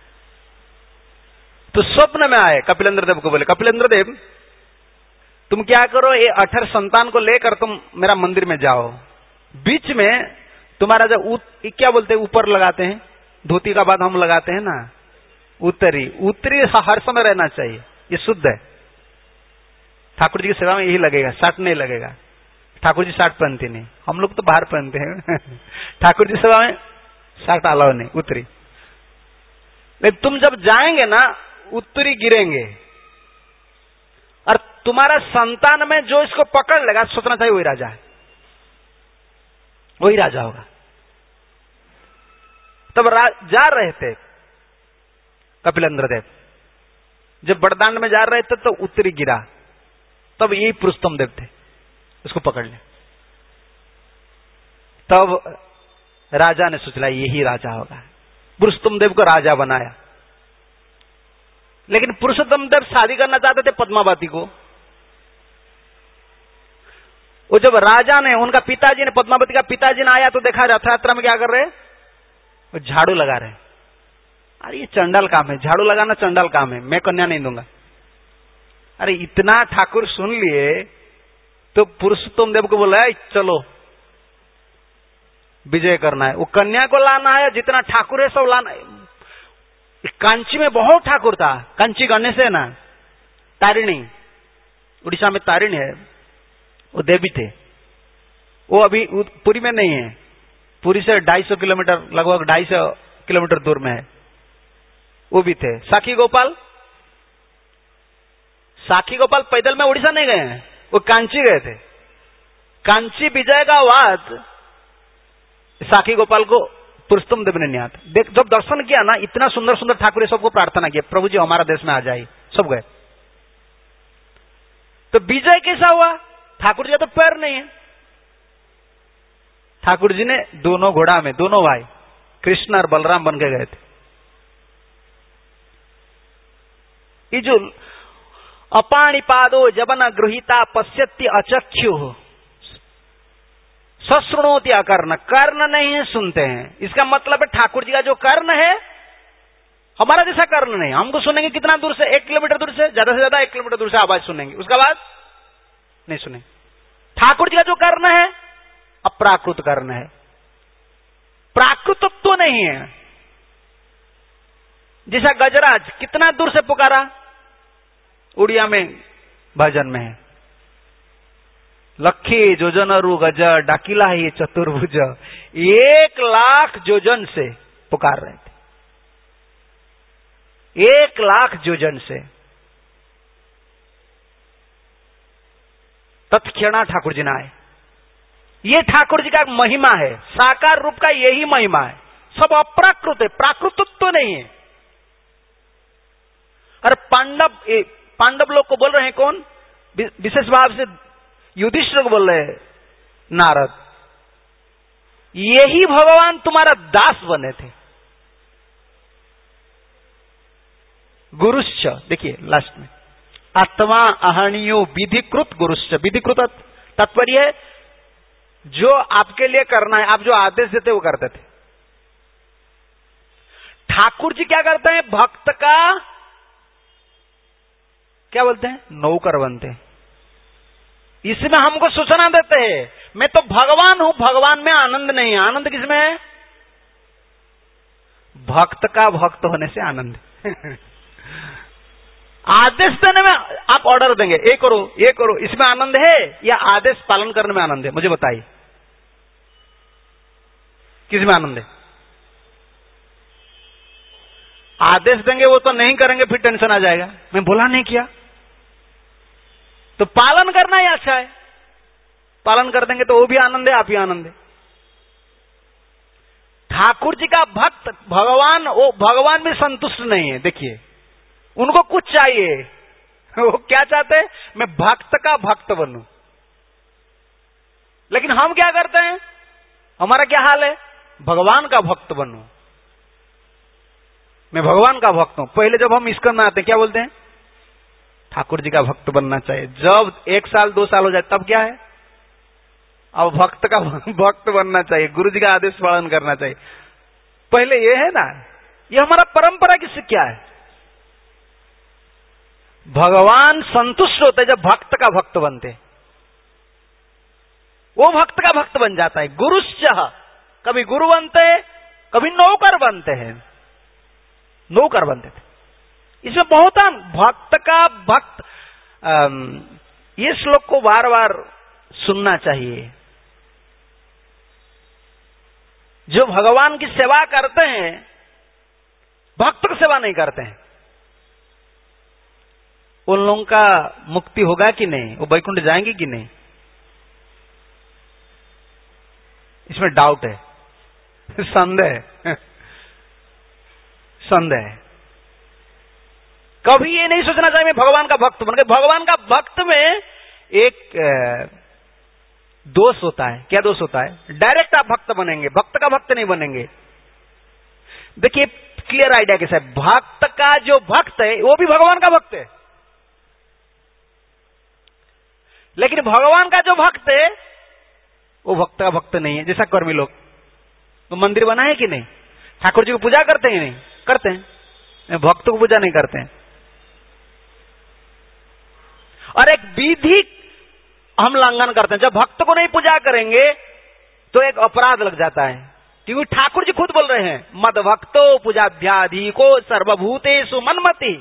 तो स्वप्न में आए कपिलेंद्र देव को, बोले कपिलेंद्र देव तुम क्या करो, ये अठारह संतान को लेकर तुम मेरा मंदिर में जाओ, बीच में तुम्हारा जो ऊत, क्या बोलते हैं, ऊपर लगाते हैं, धोती का बाद हम लगाते हैं ना, उत्तरी, उत्तरी हर समय रहना चाहिए, ये शुद्ध है। ठाकुर जी की सेवा में यही लगेगा, सट नहीं लगेगा। ठाकुर जी शर्ट पहनते नहीं, हम लोग तो बाहर पहनते हैं। ठाकुर जी सभा में शर्ट अलाउ नहीं, उत्तरी। लेकिन तुम जब जाएंगे ना, उत्तरी गिरेंगे, और तुम्हारा संतान में जो इसको पकड़ लेगा, सोचना चाहिए वही राजा है, वही राजा होगा। तब जा रहे थे कपिलेंद्र देव, जब बड़दांड में जा रहे थे तो उत्तरी गिरा, तब यही पुरुषोत्तम देव थे, उसको पकड़ ले। तब राजा ने सोचा यही राजा होगा, पुरुषोत्तम देव को राजा बनाया। लेकिन पुरुषोत्तम देव शादी करना चाहते थे पद्मावती को। वो जब राजा ने, उनका पिताजी ने, पद्मावती का पिताजी ने आया तो देखा रथ यात्रा में क्या कर रहे, वो झाड़ू लगा रहे। अरे ये चंडाल काम है, झाड़ू लगाना चंडाल काम है, मैं कन्या नहीं दूंगा। अरे इतना ठाकुर सुन लिए तो पुरुषोत्तम देव को बोला चलो विजय करना है, वो कन्या को लाना है, जितना ठाकुर है सब लाना है। कांची में बहुत ठाकुर था, कांची गणेश है ना, तारिणी, उड़ीसा में तारिणी है, वो देवी थे। वो अभी पुरी में नहीं है, पुरी से ढाई सौ किलोमीटर, लगभग ढाई सौ किलोमीटर दूर में है, वो भी थे। साखी गोपाल, साखी गोपाल पैदल में उड़ीसा नहीं गए हैं, वो कांची गए थे। कांची विजय का बाद साखी गोपाल को पुरुषोत्तम देव ने नहीं आता। देख जब दर्शन किया ना, इतना सुंदर सुंदर ठाकुर, सबको प्रार्थना किया प्रभु जी हमारा देश में आ जाए, सब गए। तो विजय कैसा हुआ, ठाकुर जी का तो पैर नहीं है। ठाकुर जी ने दोनों घोड़ा में, दोनों भाई कृष्ण और बलराम बन के गए थे। ये जो अपाणिपादो जबन गृहीता पश्यति अचक्षु सश्रुणोति अकर्ण, कर्ण नहीं है, सुनते हैं। इसका मतलब है ठाकुर जी का जो कर्ण है हमारा जैसा कर्ण नहीं। हमको सुनेंगे कितना दूर से, एक किलोमीटर दूर से, ज्यादा से ज्यादा एक किलोमीटर दूर से आवाज सुनेंगे, उसका बाद नहीं सुनेंगे। ठाकुर जी का जो कर्ण है अप्राकृत कर्ण है, प्राकृतत्व तो नहीं है। जैसा गजराज कितना दूर से पुकारा, उड़िया में भजन में है, लखी जोजन रु गज डाकिला ही चतुर्भुज, एक लाख जोजन से पुकार रहे थे, एक लाख जोजन से। तत्क्षणा ठाकुर जी ने आए। ये ठाकुर जी का महिमा है, साकार रूप का यही महिमा है। सब अप्राकृत है, प्राकृतत्व तो नहीं है। और पांडव पांडव लोग को बोल रहे हैं कौन, विशेष भाव से युधिष्ठिर को बोल रहे हैं नारद, यही भगवान तुम्हारा दास बने थे। गुरुश्च, देखिए लास्ट में, आत्मा अहणियो विधिकृत गुरुश्च, विधिकृत तात्पर्य है जो आपके लिए करना है, आप जो आदेश देते वो करते थे। ठाकुर जी क्या करते हैं, भक्त का क्या बोलते हैं, नौकर बनते हैं। इसमें हमको सूचना देते हैं मैं तो भगवान हूं, भगवान में आनंद नहीं है। आनंद किसमें है, भक्त का भक्त होने से आनंद। आदेश देने में आप ऑर्डर देंगे, ये करो ये करो, इसमें आनंद है या आदेश पालन करने में आनंद है, मुझे बताइए किसमें आनंद है। आदेश देंगे वो तो नहीं करेंगे, फिर टेंशन आ जाएगा, मैं बोला नहीं किया। तो पालन करना ही अच्छा है, पालन कर देंगे तो वो भी आनंद है, आप ही आनंद है। ठाकुर जी का भक्त, भगवान, वो भगवान भी संतुष्ट नहीं है। देखिए उनको कुछ चाहिए, वो क्या चाहते हैं, मैं भक्त का भक्त बनूं। लेकिन हम क्या करते हैं, हमारा क्या हाल है, भगवान का भक्त बनूं, मैं भगवान का भक्त हूं। पहले जब हम इस्कॉन में आते हैं क्या बोलते हैं, ठाकुर जी का भक्त बनना चाहिए। जब एक साल दो साल हो जाए तब क्या है, अब भक्त का भक्त बनना चाहिए, गुरु जी का आदेश पालन करना चाहिए। पहले ये है ना, ये हमारा परंपरा की क्या है। भगवान संतुष्ट होते जब भक्त का भक्त बनते, वो भक्त का भक्त बन जाता है। गुरुश्च, कभी गुरु बनते कभी नौकर बनते हैं, नौकर बनते थे। इसमें बहुत भक्त का भक्त, ये श्लोक को बार बार सुनना चाहिए। जो भगवान की सेवा करते हैं भक्त की सेवा नहीं करते हैं, उन लोगों का मुक्ति होगा कि नहीं, वो वैकुंठ जाएंगे कि नहीं, इसमें डाउट है, संदेह संदेह। कभी ये नहीं सोचना चाहिए मैं भगवान का भक्त बन गया। भगवान का भक्त में एक दोष होता है। क्या दोष होता है? डायरेक्ट आप भक्त बनेंगे, भक्त का भक्त नहीं बनेंगे। देखिए क्लियर आइडिया कैसा है, भक्त का जो भक्त है वो भी भगवान का भक्त है, लेकिन भगवान का जो भक्त है वो भक्त का भक्त नहीं है। जैसा कर्मी लोग तो मंदिर बनाए कि नहीं, ठाकुर जी को पूजा करते हैं नहीं करते हैं, भक्त को पूजा नहीं करते हैं। और एक विधि हम उल्लंघन करते हैं, जब भक्त को नहीं पूजा करेंगे तो एक अपराध लग जाता है, क्योंकि ठाकुर जी खुद बोल रहे हैं मद भक्तो पूजाभ्याधि को सर्वभूतेषु मन्मति,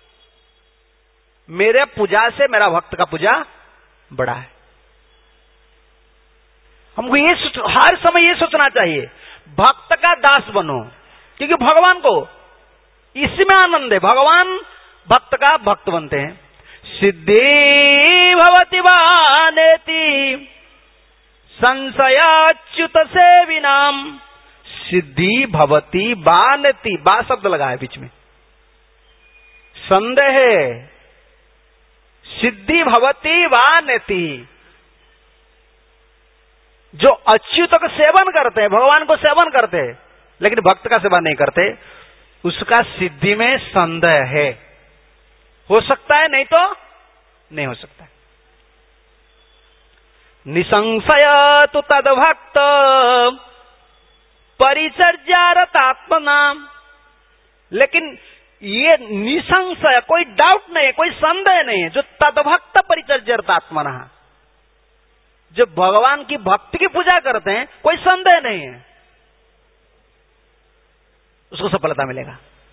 मेरे पूजा से मेरा भक्त का पूजा बड़ा है। हमको ये हर समय ये सोचना चाहिए भक्त का दास बनो, क्योंकि भगवान को इसमें आनंद है, भगवान भक्त का भक्त बनते हैं। सिद्धि भवति वानेति संशयाच्युत सेविनाम, सिद्धि भवति वानेति, बा शब्द लगा है बीच में, संदेह, सिद्धि भवति वानेति। जो अच्युत का सेवन करते हैं, भगवान को सेवन करते हैं लेकिन भक्त का सेवन नहीं करते, उसका सिद्धि में संदेह है। हो सकता है, नहीं तो नहीं हो सकता। निसंशय तो तद्भक्त परिचर्यारतात्मना, लेकिन ये निसंशय, कोई डाउट नहीं है, कोई संदेह नहीं है, जो तद्भक्त परिचर्यारतात्मना, जो भगवान की भक्ति की पूजा करते हैं, कोई संदेह नहीं है उसको सफलता मिलेगा।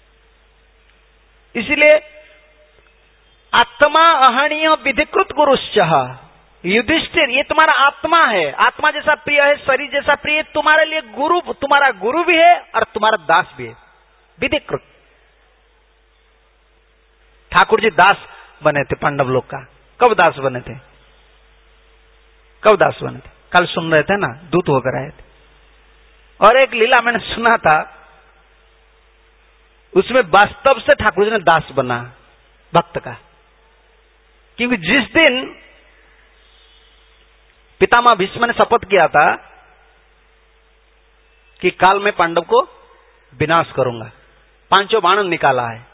इसीलिए आत्मा अहणीय विधिकृत गुरुश्च, युधिष्ठिर ये तुम्हारा आत्मा है, आत्मा जैसा प्रिय है, शरीर जैसा प्रिय है, तुम्हारे लिए गुरु, तुम्हारा गुरु भी है और तुम्हारा दास भी है, विधिकृत। ठाकुर जी दास बने थे पांडव लोग का। कब दास बने थे? कब दास बने थे? कल सुन रहे थे ना, दूत होकर आए थे। और एक लीला मैंने सुना था, उसमें वास्तव से ठाकुर जी ने दास बना भक्त का, क्योंकि जिस दिन पितामह भीष्म ने शपथ किया था कि काल में पांडव को विनाश करूंगा, पांचों बाण निकाला है,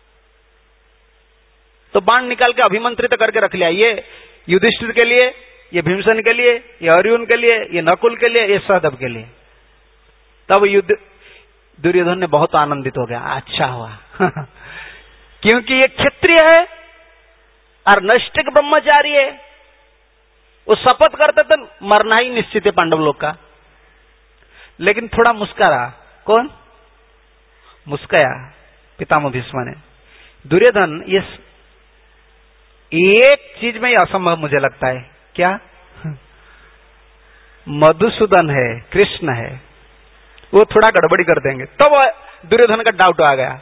तो बाण निकाल के अभिमंत्रित करके रख लिया, ये युधिष्ठिर के लिए, ये भीमसेन के लिए, ये अर्जुन के लिए, ये नकुल के लिए, ये सहदेव के लिए। तब युद्ध दुर्योधन ने बहुत आनंदित हो गया, अच्छा हुआ क्योंकि ये क्षत्रिय है और नैष्ठिक ब्रह्मचारी है, वो शपथ करते थे मरना ही निश्चित है पांडव लोग का, लेकिन थोड़ा मुस्कुरा। कौन मुस्कुराया? पितामह भीष्म ने। दुर्योधन ये एक चीज में असंभव मुझे लगता है, क्या? मधुसूदन है, कृष्ण है, वो थोड़ा गड़बड़ी कर देंगे, तब तो दुर्योधन का डाउट आ गया।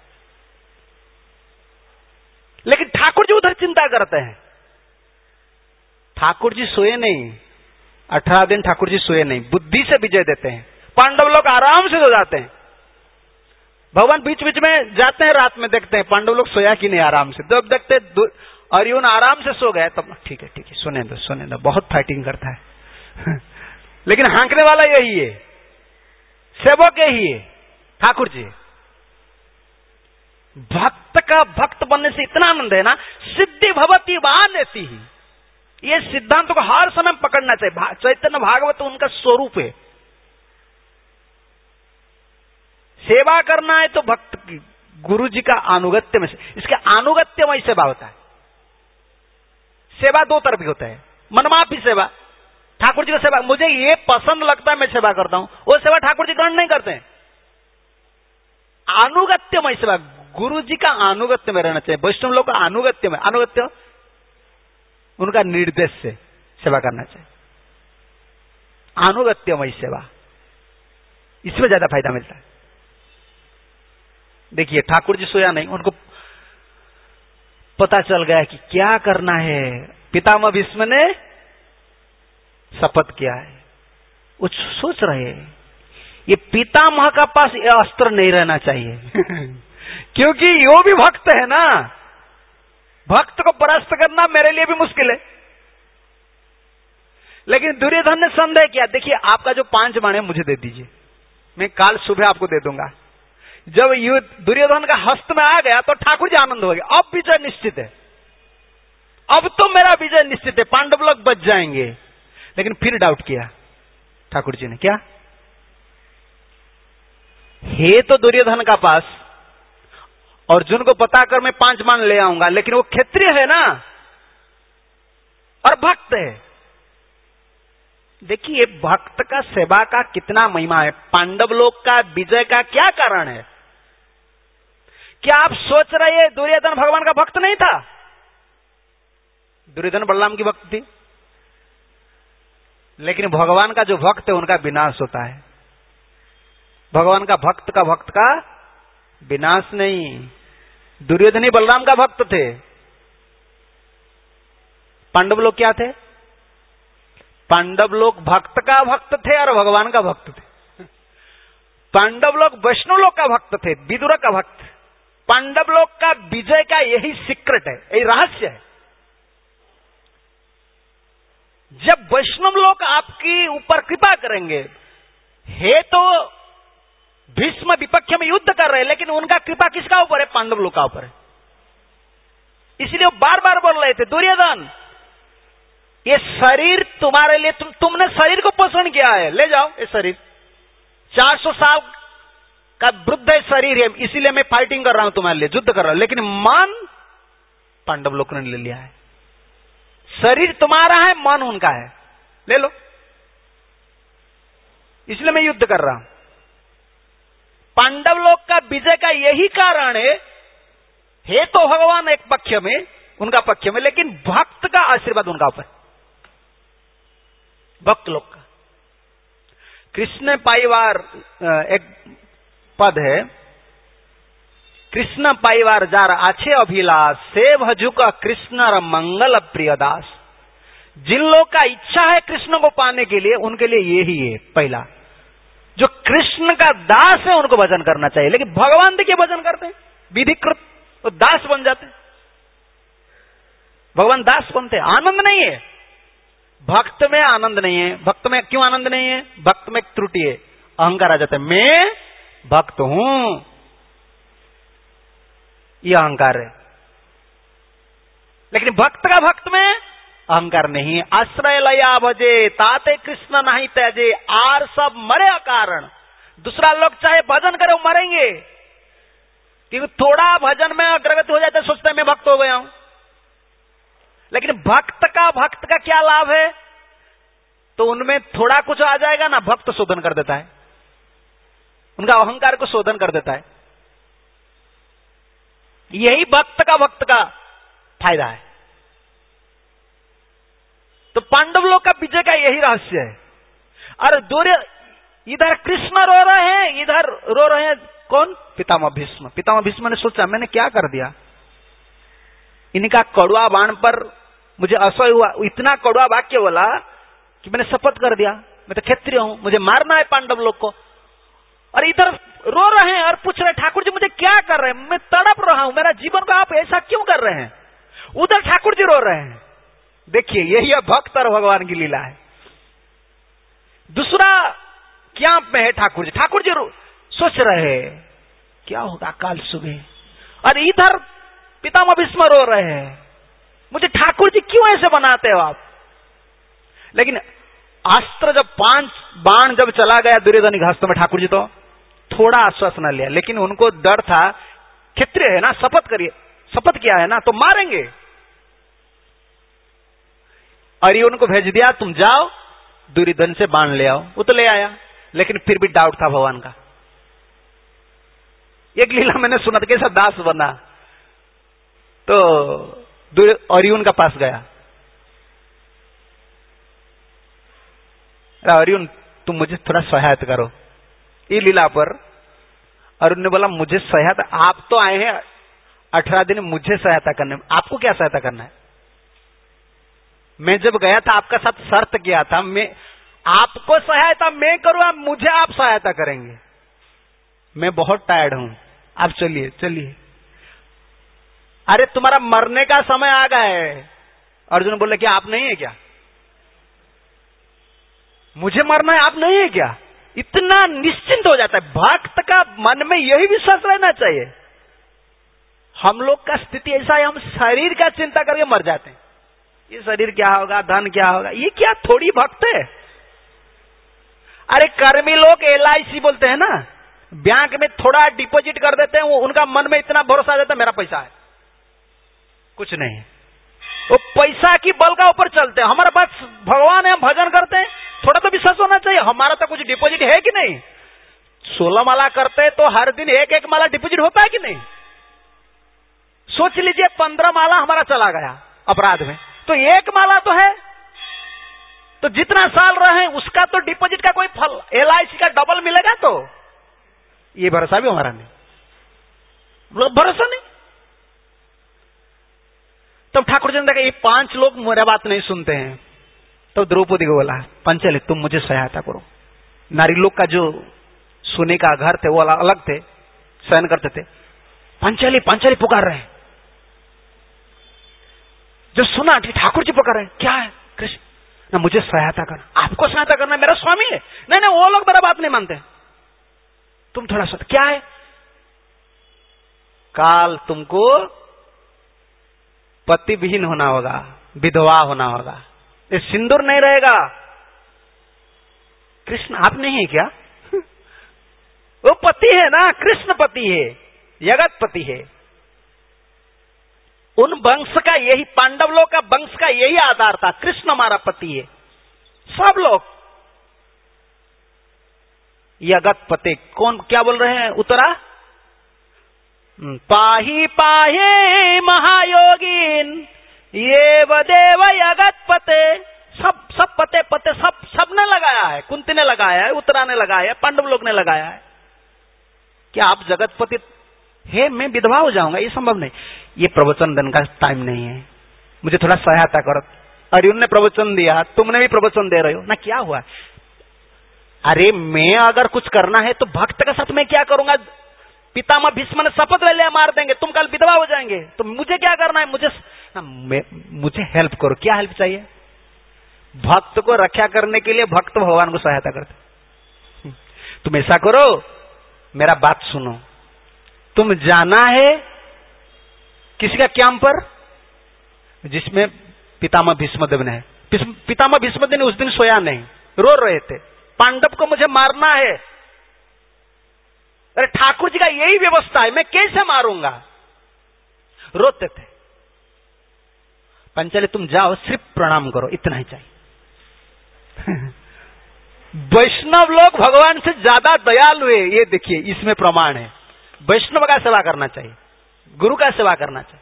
लेकिन ठाकुर जी उधर चिंता करते हैं, ठाकुर जी सोए नहीं, अठारह दिन ठाकुर जी सोए नहीं, बुद्धि से विजय देते हैं, पांडव लोग आराम से सो जाते हैं। भगवान बीच बीच में जाते हैं, रात में देखते हैं पांडव लोग सोया कि नहीं आराम से, जब देखते अर्जुन आराम से सो गए तब ठीक है ठीक है सोने दो सोने दो, बहुत फाइटिंग करता है लेकिन हांकने वाला यही है, सेवक यही है, ठाकुर जी। भक्त का भक्त बनने से इतना आनंद है ना, सिद्धि भवति वानेति, ये सिद्धांत को हर समय पकड़ना चाहिए। चैतन्य भागवत उनका स्वरूप है। सेवा करना है तो भक्त की, गुरु जी का अनुगत्य में से, इसके अनुगत्यमय सेवा होता है। सेवा दो तरह की होता है, मनमाफी सेवा, ठाकुर जी का सेवा, मुझे ये पसंद लगता है मैं सेवा करता हूं, वो सेवा ठाकुर जी ग्रहण नहीं करते हैं। अनुगत्यमय सेवा, गुरु जी का अनुगत्य में रहना चाहिए। वैष्णव लोग का अनुगत्य में, अनुगत्य उनका निर्देश से, सेवा करना चाहिए, आनुगत्यमयी सेवा, इसमें ज्यादा फायदा मिलता है। देखिए ठाकुर जी सोया नहीं, उनको पता चल गया कि क्या करना है। पितामह भीष्म ने शपथ किया है, वो सोच रहे हैं ये पितामह का पास ये अस्त्र नहीं रहना चाहिए क्योंकि वो भी भक्त है ना, भक्त को परास्त करना मेरे लिए भी मुश्किल है। लेकिन दुर्योधन ने संदेह किया, देखिए आपका जो पांच बाण है मुझे दे दीजिए, मैं काल सुबह आपको दे दूंगा। जब युद्ध दुर्योधन का हस्त में आ गया तो ठाकुर जी आनंद हो गए, अब विजय निश्चित है, अब तो मेरा विजय निश्चित है, पांडव लोग बच जाएंगे। लेकिन फिर डाउट किया ठाकुर जी ने, क्या है तो दुर्योधन का पास, अर्जुन को पता कर मैं पांच बाण ले आऊंगा, लेकिन वो क्षत्रिय है ना और भक्त है। देखिए भक्त का सेवा का कितना महिमा है, पांडव लोग का विजय का क्या कारण है। क्या आप सोच रहे हैं दुर्योधन भगवान का भक्त नहीं था? दुर्योधन बलराम की भक्त थी, लेकिन भगवान का जो भक्त है उनका विनाश होता है। भगवान का भक्त का भक्त का विनाश नहीं। दुर्योधन ही बलराम का भक्त थे, पांडव लोग क्या थे? पांडव लोग भक्त का भक्त थे और भगवान का भक्त थे। पांडव लोग वैष्णव लोग का भक्त थे, विदुर का भक्त। पांडव लोग का विजय का यही सीक्रेट है, यही रहस्य है। जब वैष्णव लोग आपकी ऊपर कृपा करेंगे, हे तो भीष्म विपक्ष में युद्ध कर रहे हैं, लेकिन उनका कृपा किसका ऊपर है? पांडव लोग का ऊपर है। इसलिए वो बार बार बोल रहे थे, दुर्योधन ये शरीर तुम्हारे लिए, तुम तुमने शरीर को पोषण किया है, ले जाओ ये शरीर, चार सौ साल का वृद्ध शरीर है, इसीलिए मैं फाइटिंग कर रहा हूं तुम्हारे लिए, युद्ध कर रहा हूं, लेकिन मन पांडव लोग ने ले लिया है। शरीर तुम्हारा है, मन उनका है, ले लो, इसलिए मैं युद्ध कर रहा हूं। पांडव लोग का विजय का यही कारण है, हे तो भगवान एक पक्ष में, उनका पक्ष में, लेकिन भक्त का आशीर्वाद उनका ऊपर, भक्त लोग का। कृष्ण पाईवार एक पद है, कृष्ण पाईवार जार आछे अभिलाष से भजुका कृष्ण र मंगल प्रियदास। जिन लोग का इच्छा है कृष्ण को पाने के लिए, उनके लिए यही है पहला, जो कृष्ण का दास है उनको भजन करना चाहिए। लेकिन भगवान देखिए भजन करते हैं विधिकृत, तो दास बन जाते हैं, भगवान दास बनते हैं, आनंद नहीं है भक्त में, आनंद नहीं है। भक्त में क्यों आनंद नहीं है? भक्त में एक त्रुटि है, अहंकार आ जाता है, मैं भक्त हूं, यह अहंकार है। लेकिन भक्त का भक्त में अहंकार नहीं। आश्रय लया भजे ताते कृष्ण नहीं त्याजे, आर सब मरे अकारण। दूसरा लोग चाहे भजन करे वो मरेंगे, क्योंकि थोड़ा भजन में अग्रगति हो जाता है, सोचते हैं मैं भक्त हो गया हूं। लेकिन भक्त का भक्त का क्या लाभ है? तो उनमें थोड़ा कुछ आ जाएगा ना, भक्त शोधन कर देता है, उनका अहंकार को शोधन कर देता है। यही भक्त का भक्त का फायदा है। तो पांडव लोग का विजय का यही रहस्य है। और दूर इधर कृष्ण रो रहे हैं, इधर रो रहे हैं कौन? पितामह भीष्म। पितामह भीष्म ने सोचा मैंने क्या कर दिया, इनका कड़वा बाण पर मुझे असह्य हुआ, इतना कड़वा वाक्य बोला कि मैंने शपथ कर दिया, मैं तो क्षत्रिय हूं, मुझे मारना है पांडव लोग को। और इधर रो रहे हैं और पूछ रहे ठाकुर जी मुझे क्या कर रहे हैं, मैं तड़प रहा हूं, मेरा जीवन को आप ऐसा क्यों कर रहे हैं? उधर ठाकुर जी रो रहे हैं। देखिए यही भक्त और भगवान की लीला है। दूसरा क्या में है ठाकुर जी, ठाकुर जी सोच रहे हैं क्या होगा काल सुबह, और इधर पितामह भीष्म रो रहे हैं, मुझे ठाकुर जी क्यों ऐसे बनाते हो आप? लेकिन अस्त्र जब पांच बाण जब चला गया दुर्योधन के हस्त में, ठाकुर जी तो थोड़ा आश्वासन लिया, लेकिन उनको डर था, क्षत्रिय है ना, शपथ करिए, शपथ किया है ना, तो मारेंगे। और ये उनको भेज दिया, तुम जाओ दुर्योधन से बाण ले आओ। वो तो ले आया, लेकिन फिर भी डाउट था भगवान का। एक लीला मैंने सुना था, कैसा दास बना, तो अर्जुन का पास गया, अर्जुन तुम मुझे थोड़ा सहायता करो ये लीला पर। अर्जुन ने बोला मुझे सहायता, आप तो आए हैं अठारह दिन मुझे सहायता करने में, आपको क्या सहायता करना है? मैं जब गया था आपका साथ शर्त किया था, मैं आपको सहायता मैं करूं, आप मुझे आप सहायता करेंगे। मैं बहुत टायर्ड हूं, आप चलिए चलिए। अरे तुम्हारा मरने का समय आ गया है। अर्जुन बोले क्या आप नहीं है क्या? मुझे मरना है, आप नहीं है क्या? इतना निश्चिंत हो जाता है। भक्त का मन में यही विश्वास रहना चाहिए। हम लोग का स्थिति ऐसा है, हम शरीर का चिंता करके मर जाते हैं। ये शरीर क्या होगा, धन क्या होगा, ये क्या थोड़ी भक्त है। अरे कर्मी लोग एल आई सी बोलते हैं ना, बैंक में थोड़ा डिपॉजिट कर देते हैं, वो उनका मन में इतना भरोसा आ जाता है मेरा पैसा है, कुछ नहीं। वो पैसा की बल का ऊपर चलते हैं। हमारे पास भगवान है, हम भजन करते हैं, थोड़ा तो विश्वास होना चाहिए हमारा तो कुछ डिपॉजिट है कि नहीं। सोलह माला करते हैं तो हर दिन एक एक माला डिपॉजिट होता है कि नहीं। सोच लीजिए पंद्रह माला हमारा चला गया अपराध में, तो एक माला तो है, तो जितना साल रहे उसका तो डिपॉजिट का कोई फल, एल आई सी का डबल मिलेगा। तो ये भरोसा भी हमारा नहीं, भरोसा नहीं। तब तो ठाकुर जी ने देखा ये पांच लोग मेरा बात नहीं सुनते हैं, तो द्रौपदी को बोला पंचाली तुम मुझे सहायता करो। नारी लोग का जो सोने का घर थे वो अलग थे, शयन करते थे। पंचाली पंचाली पुकार रहे हैं। जब सुना कि ठाकुर जी पुकार रहे हैं, क्या है कृष्ण ना मुझे सहायता करना, आपको सहायता करना, मेरा स्वामी है। नहीं नहीं वो लोग मेरा बात नहीं मानते, तुम थोड़ा सा क्या है, काल तुमको पति विहीन होना होगा, विधवा होना होगा, ये सिंदूर नहीं रहेगा। कृष्ण आप नहीं है क्या? वो पति है ना, कृष्ण पति है, जगत पति है। उन वंश का यही, पांडव लोग का वंश का यही आधार था, कृष्ण हमारा पति है। सब लोग जगत पति कौन क्या बोल रहे हैं उत्तरा, पाही पाहे महायोगीन ये वदेव जगत पते। सब सब पते पते सब सबने लगाया है, कुंती ने लगाया है, उत्तरा ने लगाया है, पांडव लोग ने लगाया है। क्या आप जगतपति है, मैं विधवा हो जाऊंगा, ये संभव नहीं। ये प्रवचन देने का टाइम नहीं है, मुझे थोड़ा सहायता करो। अर्जुन ने प्रवचन दिया, तुमने भी प्रवचन दे रहे हो ना, क्या हुआ? अरे मैं अगर कुछ करना है तो भक्त के साथ मैं क्या करूंगा? पितामह भीष्म ने शपथ ले लिया मार देंगे, तुम कल विधवा हो जाएंगे, तो मुझे क्या करना है? मुझे ना, मुझे हेल्प करो। क्या हेल्प चाहिए? भक्त को रक्षा करने के लिए भक्त भगवान को सहायता करते। तुम ऐसा करो, मेरा बात सुनो, तुम जाना है किसी का कैंप पर जिसमें पितामह भीष्मदेव ने है। पितामह भीष्मदेव ने उस दिन सोया नहीं, रो रहे थे, पांडव को मुझे मारना है। अरे ठाकुर जी का यही व्यवस्था है, मैं कैसे मारूंगा? रोते थे। पंचाली तुम जाओ, सिर्फ प्रणाम करो, इतना ही चाहिए। वैष्णव लोग भगवान से ज्यादा दयालु है, ये देखिए इसमें प्रमाण है। वैष्णव का सेवा करना चाहिए, गुरु का सेवा करना चाहिए,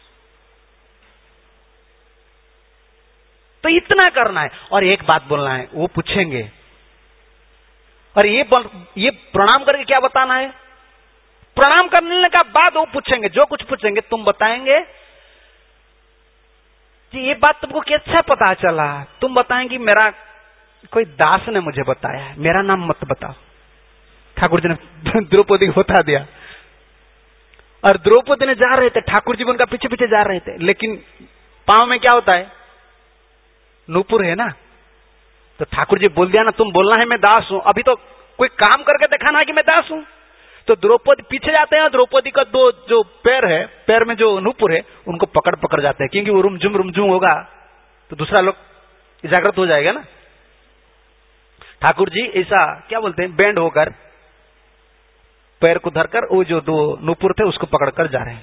तो इतना करना है। और एक बात बोलना है, वो पूछेंगे, और ये ये प्रणाम करके क्या बताना है? प्रणाम करने का बाद वो पूछेंगे, जो कुछ पूछेंगे तुम बताएंगे कि ये बात तुमको कैसे पता चला? तुम बताएंगे मेरा कोई दास ने मुझे बताया है, मेरा नाम मत बताओ। ठाकुर जी ने द्रौपदी को बता दिया, और द्रौपदी ने जा रहे थे, ठाकुर जी उनका पीछे पीछे जा रहे थे, लेकिन पांव में क्या होता है? नूपुर है ना, तो ठाकुर जी बोल दिया ना, तुम बोलना है मैं दास हूं, अभी तो कोई काम करके दिखाना है कि मैं दास हूं। तो द्रौपदी पीछे जाते हैं, द्रौपदी का दो जो पैर है, पैर में जो नूपुर है, उनको पकड़ पकड़ जाते हैं, क्योंकि वो रुमझुम रुमझुम होगा तो दूसरा लोग जागृत हो जाएगा ना। ठाकुर जी ऐसा क्या बोलते हैं, बैंड होकर पैर को धरकर वो जो दो नूपुर थे उसको पकड़कर जा रहे हैं,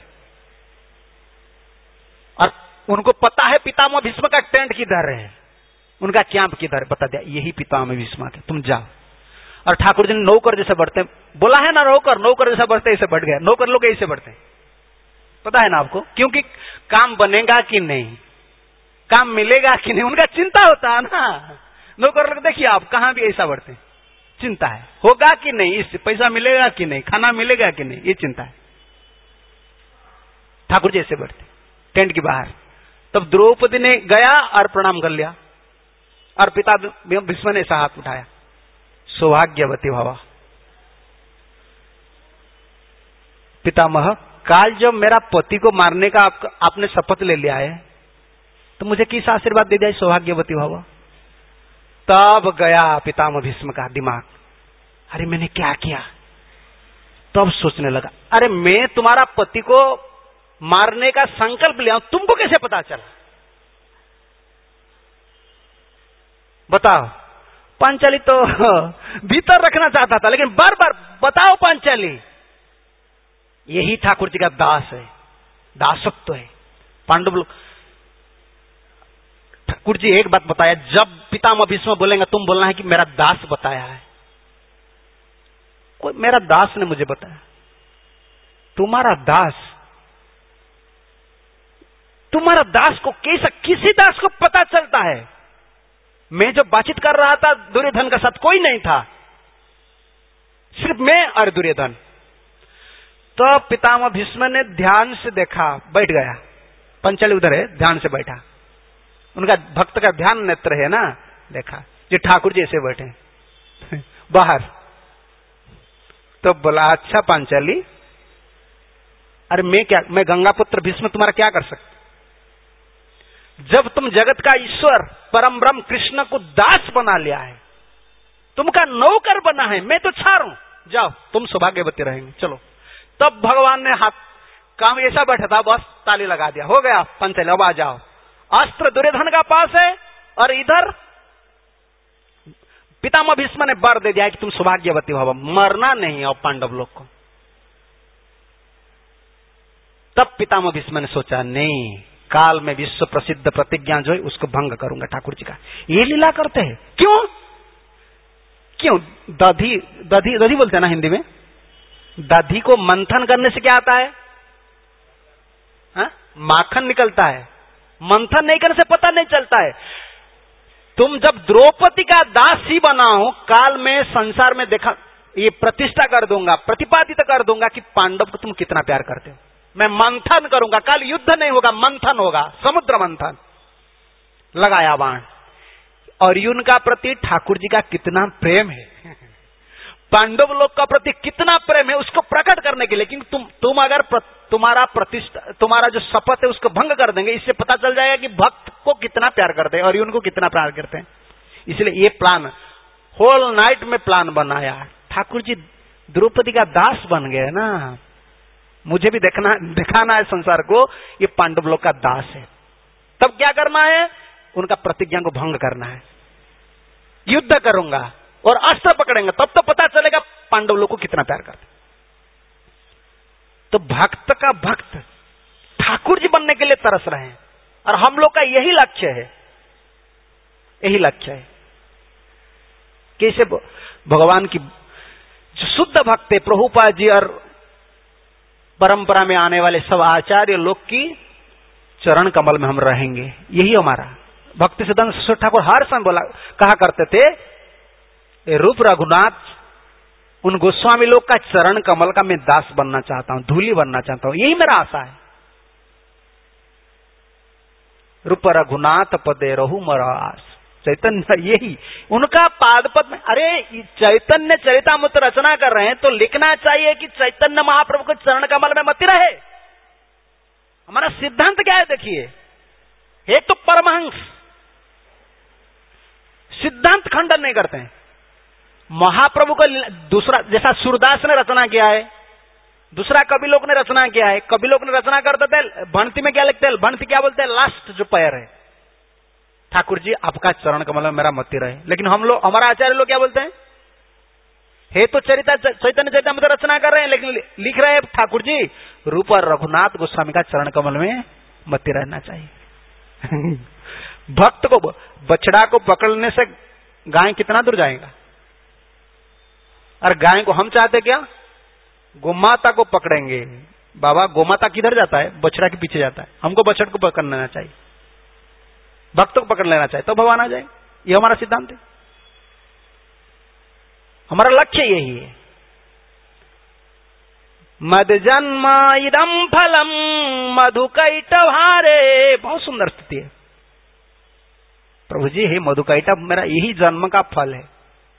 और उनको पता है पितामह भीष्म का टेंट किधर है, उनका कैंप किधर है, बता दिया यही पितामह भीष्म के, तुम जाओ। और ठाकुर जी ने नौकर जैसे बढ़ते, बोला है ना नौकर, नौकर जैसा बढ़ते ऐसे बढ़ गया। नौकर लोग ऐसे बढ़ते, पता है ना आपको, क्योंकि काम बनेगा कि नहीं, काम मिलेगा कि नहीं, उनका चिंता होता है ना। नौकर लोग देखिए आप कहां भी ऐसा बढ़ते हैं, चिंता है होगा कि नहीं, इससे पैसा मिलेगा कि नहीं, खाना मिलेगा कि नहीं, ये चिंता है। ठाकुर जी ऐसे बैठते टेंट के बाहर। तब द्रौपदी ने गया और प्रणाम कर लिया, और पिता भीष्म ने ऐसा हाथ उठाया, सौभाग्यवती भवा। पितामह, काल जब मेरा पति को मारने का आप, आपने शपथ ले लिया है, तो मुझे किस आशीर्वाद दे दिया, सौभाग्यवती भवा। तब गया पितामह भीष्म का दिमाग, अरे मैंने क्या किया। तब सोचने लगा, अरे मैं तुम्हारा पति को मारने का संकल्प लिया, तुमको कैसे पता चला, बताओ। पांचाली तो भीतर रखना चाहता था, लेकिन बार बार बताओ पांचाली। यही ठाकुर जी का दास है, दासत्व है। पांडव लोग, ठाकुर जी एक बात बताया, जब पितामह भीष्म बोलेंगे तुम बोलना है कि मेरा दास बताया है। कोई मेरा दास ने मुझे बताया, तुम्हारा दास, तुम्हारा दास को कैसा, किसी दास को पता चलता है। मैं जो बातचीत कर रहा था दुर्योधन का साथ, कोई नहीं था, सिर्फ मैं और दुर्योधन। तो पितामह भीष्म ने ध्यान से देखा, बैठ गया। पंचाली उधर है, ध्यान से बैठा, उनका भक्त का ध्यान नेत्र है ना, देखा जो ठाकुर जी ऐसे बैठे बाहर। तो बोला, अच्छा पांचाली, अरे मैं क्या, मैं गंगापुत्र भीष्म तुम्हारा क्या कर सकता, जब तुम जगत का ईश्वर परम ब्रह्म कृष्ण को दास बना लिया है, तुमका नौकर बना है, मैं तो छार हूं, जाओ तुम सौभाग्यवती रहेंगे, चलो। तब भगवान ने हाथ, काम ऐसा बैठा था, बस ताली लगा दिया, हो गया पंचाली, अब आ जाओ। अस्त्र दुर्योधन का पास है, और इधर पितामह भीष्म ने वर दे दिया कि तुम सौभाग्यवती हो, मरना नहीं है पांडव लोग को। तब पितामह भीष्म ने सोचा, नहीं, काल में विश्व प्रसिद्ध प्रतिज्ञा जो है उसको भंग करूंगा ठाकुर जी का। ये लीला करते हैं, क्यों क्यों दधी दधी दधी बोलते हैं ना हिंदी में, दधी को मंथन करने से क्या आता है, हा? माखन निकलता है, मंथन नहीं करने से पता नहीं चलता है। तुम जब द्रौपदी का दास ही बनाओ, काल में संसार में देखा, ये प्रतिष्ठा कर दूंगा, प्रतिपादित कर दूंगा कि पांडव को तुम कितना प्यार करते हो। मैं मंथन करूंगा, काल युद्ध नहीं होगा, मंथन होगा, समुद्र मंथन। लगाया बाण। अर्जुन का प्रति ठाकुर जी का कितना प्रेम है, पांडव लोग का प्रति कितना प्रेम है, उसको प्रकट करने के लिए। क्योंकि तुम तुम अगर प्र, तुम्हारा प्रतिष्ठा, तुम्हारा जो शपथ है उसको भंग कर देंगे, इससे पता चल जाएगा कि भक्त को कितना प्यार करते हैं, अर्जुन को कितना प्यार करते हैं। इसलिए ये प्लान, होल नाइट में प्लान बनाया। ठाकुर जी द्रौपदी का दास बन गए ना, मुझे भी देखना दिखाना है संसार को, ये पांडव लोग का दास है। तब क्या करना है, उनका प्रतिज्ञा को भंग करना है, युद्ध करूंगा और अस्त्र पकड़ेंगे, तब तो पता चलेगा पांडव लोग को कितना प्यार करते। तो भक्त का भक्त ठाकुर जी बनने के लिए तरस रहे हैं, और हम लोग का यही लक्ष्य है, यही लक्ष्य है। कैसे भगवान की जो शुद्ध भक्त है, प्रभुपाद जी और परंपरा में आने वाले सब आचार्य लोग की चरण कमल में हम रहेंगे, यही हमारा। भक्ति सिद्धांत सरस्वती ठाकुर हर समय बोला कहा करते थे, रूप रघुनाथ उन गोस्वामी लोग का चरण कमल का मैं दास बनना चाहता हूं, धूली बनना चाहता हूं, यही मेरा आशा है। रूप रघुनाथ पदे रहु मरास, चैतन्य यही उनका पादपद में। अरे चैतन्य चरितामृत रचना कर रहे हैं तो लिखना चाहिए कि चैतन्य महाप्रभु के चरण कमल में मति रहे। हमारा सिद्धांत क्या है देखिए, एक तो परमहंस सिद्धांत खंडन नहीं करते हैं। महाप्रभु का दूसरा, जैसा सूरदास ने रचना किया है, दूसरा कवि लोग ने रचना किया है। कवि लोग ने रचना करते थे, भंति में क्या लिखते हैं, भंति क्या बोलते हैं, लास्ट जो पैर है, ठाकुर जी आपका चरण कमल में मेरा मति रहे। लेकिन हम लोग, हमारा आचार्य लोग क्या बोलते हैं, हे तो चरिता चैतन्य चरितामृत रचना कर रहे हैं, लेकिन लिख रहे हैं ठाकुर जी रूप और रघुनाथ गोस्वामी का चरण कमल में मति रहना चाहिए। भक्त को, बछड़ा को पकड़ने से गाय कितना दूर जाएगा, और गाय को हम चाहते क्या, गोमाता को पकड़ेंगे। बाबा गोमाता किधर जाता है, बछड़ा के पीछे जाता है, हमको बछड़ को पकड़ लेना चाहिए, भक्त को पकड़ लेना चाहिए तो भगवान आ जाए। ये हमारा सिद्धांत है, हमारा लक्ष्य यही है। मद जन्म इदम फलम मधुकैटभारे, बहुत सुंदर स्थिति है। प्रभु जी हे मधुकैटभ मेरा यही जन्म का फल है।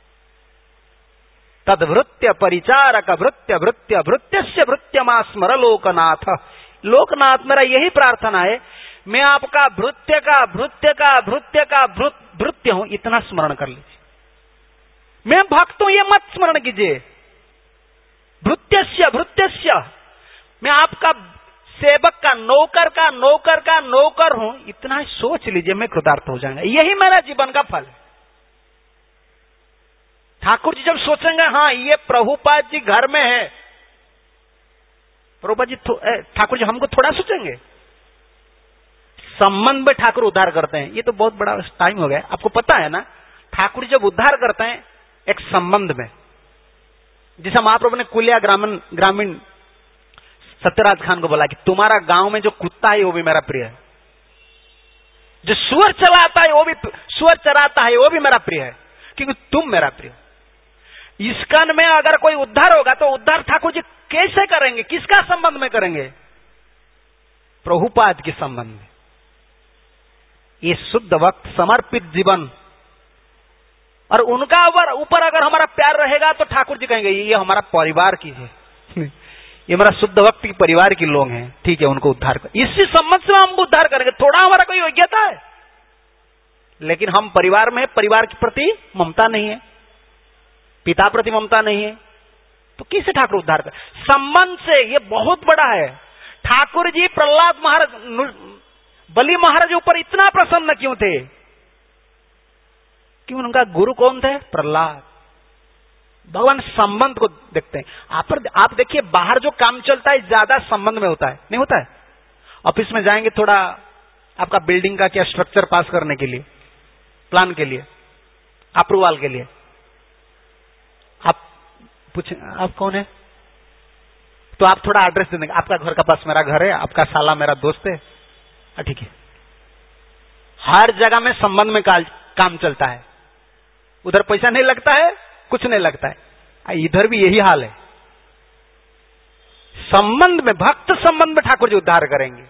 तद्भृत्य परिचारक भृत्य भृत्य भृत्यस्य भृत्यमा स्मर लोकनाथ, लोकनाथ मेरा यही प्रार्थना है, मैं आपका भृत्य का भृत्य का भृत्य का भृत्य हूं, इतना स्मरण कर लीजिए। मैं भक्त हूं ये मत स्मरण कीजिए। भृत्यस्य भृत्यस्य, मैं आपका सेवक का नौकर का नौकर का नौकर हूं, इतना सोच लीजिए, मैं कृतार्थ हो जाऊंगा। यही मेरा जीवन का फल है। ठाकुर जी जब सोचेंगे हाँ ये प्रभुपाद जी घर में है, प्रभुपाद जी ठाकुर जी हमको थोड़ा सोचेंगे। संबंध में ठाकुर उद्धार करते हैं, ये तो बहुत बड़ा टाइम हो गया। आपको पता है ना, ठाकुर जब उद्धार करते हैं एक संबंध में, जैसा महाप्रभु ने कुलिया ग्रामीण ग्रामीण सत्यराज खान को बोला कि तुम्हारा गांव में जो कुत्ता है वो भी मेरा प्रिय है, जो सुअर चलाता है वो भी सुअर चराता है वो भी मेरा प्रिय है, क्योंकि तुम मेरा प्रिय। इस्कन में अगर कोई उद्धार होगा तो उद्धार ठाकुर जी कैसे करेंगे, किसका संबंध में करेंगे? प्रभुपाद के संबंध में। ये शुद्ध वक्त समर्पित जीवन, और उनका ऊपर अगर हमारा प्यार रहेगा तो ठाकुर जी कहेंगे ये हमारा परिवार की है, ये हमारा शुद्ध वक्त की परिवार के लोग हैं, ठीक है उनको उद्धार कर। इसी संबंध से हम उद्धार करेंगे। थोड़ा हमारा कोई योग्यता है, लेकिन हम परिवार में, परिवार के प्रति ममता नहीं है, पिता प्रति ममता नहीं है, तो किसे ठाकुर उद्धार कर? संबंध से। ये बहुत बड़ा है। ठाकुर जी प्रहलाद महाराज, बलि महाराज ऊपर इतना प्रसन्न क्यों थे? क्यों? उनका गुरु कौन थे? प्रहलाद। भगवान संबंध को देखते हैं। आप आप देखिए बाहर जो काम चलता है ज्यादा संबंध में होता है, नहीं होता है? ऑफिस में जाएंगे, थोड़ा आपका बिल्डिंग का क्या स्ट्रक्चर पास करने के लिए, प्लान के लिए, अप्रूवल के लिए, आप पूछे आप कौन है, तो आप थोड़ा एड्रेस दे देंगे, आपका घर का पास मेरा घर है, आपका साला मेरा दोस्त है, ठीक है। हर जगह में संबंध में काम चलता है। उधर पैसा नहीं लगता है, कुछ नहीं लगता है, इधर भी यही हाल है। संबंध में, भक्त संबंध में ठाकुर जी उद्धार करेंगे,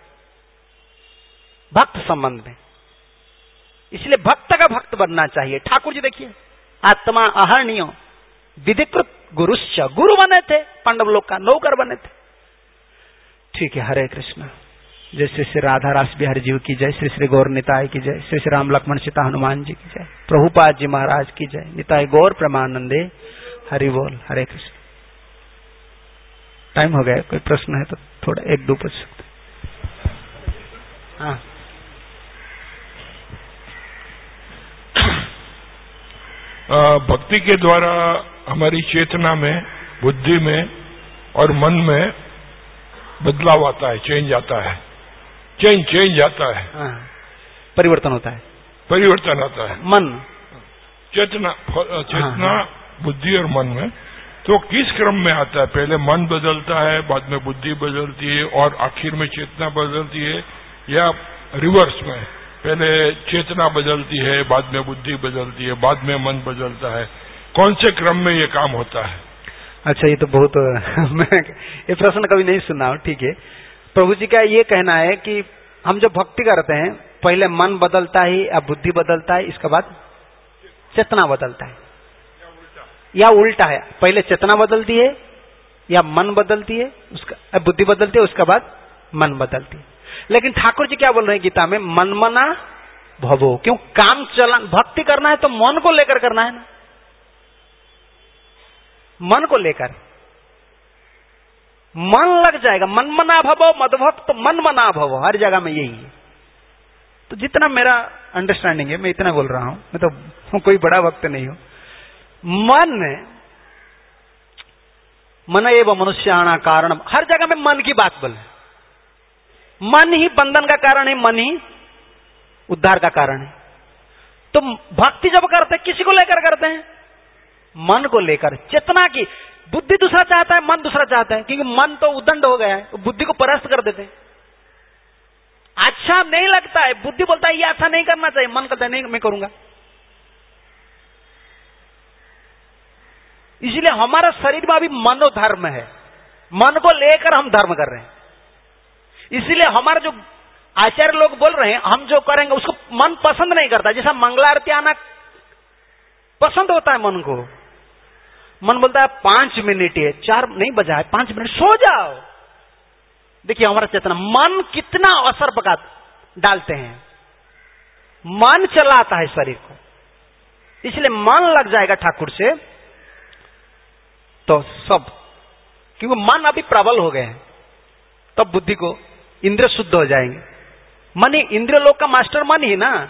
भक्त संबंध में। इसलिए भक्त का भक्त बनना चाहिए। ठाकुर जी देखिए, आत्मा अहर्णीय विधिकृत गुरुश्च, गुरु बने थे, पांडव लोग का नौकर बने थे। ठीक है, हरे कृष्ण। जय श्री श्री राधा रास बिहारी जी की जय, श्री श्री गौर निताय की जय, श्री श्री राम लक्ष्मण सीता हनुमान जी की जय, प्रभुपाद जी महाराज की जय, निताय गौर प्रेमानंदे, हरि बोल, हरे कृष्ण। टाइम हो गया, कोई प्रश्न है तो थोड़ा एक दो पूछ सकते। हाँ, भक्ति के द्वारा हमारी चेतना में, बुद्धि में और मन में बदलाव आता है, चेंज आता है, चेंज चेंज आता है, परिवर्तन होता है, परिवर्तन आता है मन, चेतना चेतना बुद्धि और मन में। तो किस क्रम में आता है? पहले मन बदलता है, बाद में बुद्धि बदलती है और आखिर में चेतना बदलती है, या रिवर्स में? पहले चेतना बदलती है, बाद में बुद्धि बदलती है, बाद में मन बदलता है? कौन से क्रम में ये काम होता है? अच्छा, ये तो बहुत मैं ये प्रश्न कभी नहीं सुना हूं। ठीक है, प्रभु जी का ये कहना है कि हम जब भक्ति करते हैं पहले मन बदलता है या बुद्धि बदलता है, इसके बाद चेतना बदलता है, या उल्टा है, पहले चेतना बदलती है या मन बदलती है, उसका बुद्धि बदलती है, उसके बाद मन बदलती है। लेकिन ठाकुर जी क्या बोल रहे हैं गीता में? मनमना भवो। क्यों? काम चला, भक्ति करना है तो मन को लेकर करना है ना, मन को लेकर। मन लग जाएगा, मन मना भवो मदभक्त, तो मन मना भवो, हर जगह में यही है। तो जितना मेरा अंडरस्टैंडिंग है मैं इतना बोल रहा हूं, मैं तो कोई बड़ा वक्त नहीं हूं। मन मन एवं मनुष्याणा कारण, हर जगह में मन की बात बोले। मन ही बंधन का कारण है, मन ही उद्धार का कारण है। तो भक्ति जब करते हैं किसी को लेकर करते हैं? मन को लेकर, चेतना की। बुद्धि दूसरा चाहता है, मन दूसरा चाहता है, क्योंकि मन तो उदंड हो गया है, तो बुद्धि को परास्त कर देते हैं। अच्छा नहीं लगता है, बुद्धि बोलता है ये अच्छा नहीं करना चाहिए, मन कहता है नहीं मैं करूंगा। इसलिए हमारा शरीर में अभी मनोधर्म है, मन को लेकर हम धर्म कर रहे हैं। इसलिए हमारा जो आचार्य लोग बोल रहे हैं, हम जो करेंगे उसको मन पसंद नहीं करता। जैसा मंगलारती आना पसंद होता है मन को, मन बोलता है पांच मिनट है, चार नहीं बजा है, पांच मिनट सो जाओ। देखिए हमारा चेतना, मन कितना असर पका डालते हैं, मन चलाता है शरीर को। इसलिए मन लग जाएगा ठाकुर से तो सब, क्योंकि मन अभी प्रबल हो गए हैं, तब बुद्धि को इंद्रिय शुद्ध हो जाएंगे। मन ही इंद्रिय लोक का मास्टर मन ही ना,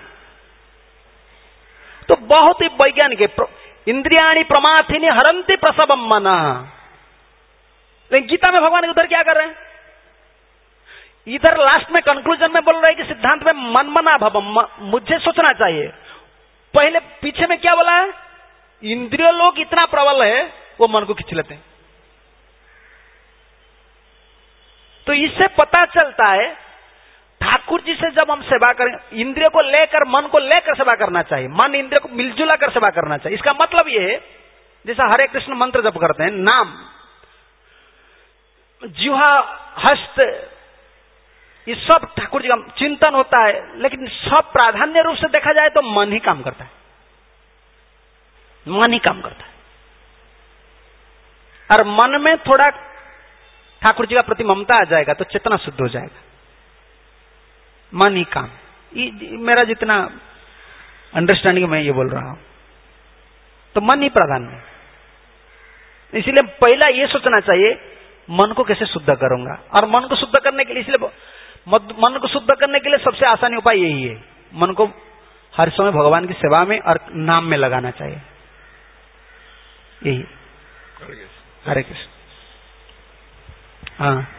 तो बहुत ही वैज्ञानिक है। इंद्रियाणी प्रमाथिनी हरंती प्रसवम मना। लेकिन गीता में भगवान उधर क्या कर रहे हैं, इधर लास्ट में कंक्लूजन में बोल रहे हैं कि सिद्धांत में मन मना भवम, मुझे सोचना चाहिए। पहले पीछे में क्या बोला है, इंद्रिय लोग इतना प्रबल है वो मन को खींच लेते हैं। तो इससे पता चलता है ठाकुर जी से जब हम सेवा करें, इंद्रिय को लेकर, मन को लेकर सेवा करना चाहिए, मन इंद्रिय को मिलजुला कर सेवा करना चाहिए। इसका मतलब यह है, जैसा हरे कृष्ण मंत्र जप करते हैं, नाम, जिह्वा, हस्त, ये सब ठाकुर जी का चिंतन होता है, लेकिन सब प्राधान्य रूप से देखा जाए तो मन ही काम करता है, मन ही काम करता है। और मन में थोड़ा ठाकुर जी का प्रति ममता आ जाएगा तो चेतना शुद्ध हो जाएगा, मन ही काम। मेरा जितना अंडरस्टैंडिंग मैं ये बोल रहा हूं, तो मन ही प्राधान्य है। इसलिए पहला ये सोचना चाहिए मन को कैसे शुद्ध करूंगा, और मन को शुद्ध करने के लिए, इसलिए मन को शुद्ध करने के लिए सबसे आसान उपाय यही है, मन को हर समय भगवान की सेवा में और नाम में लगाना चाहिए। यही हरे कृष्ण। हाँ,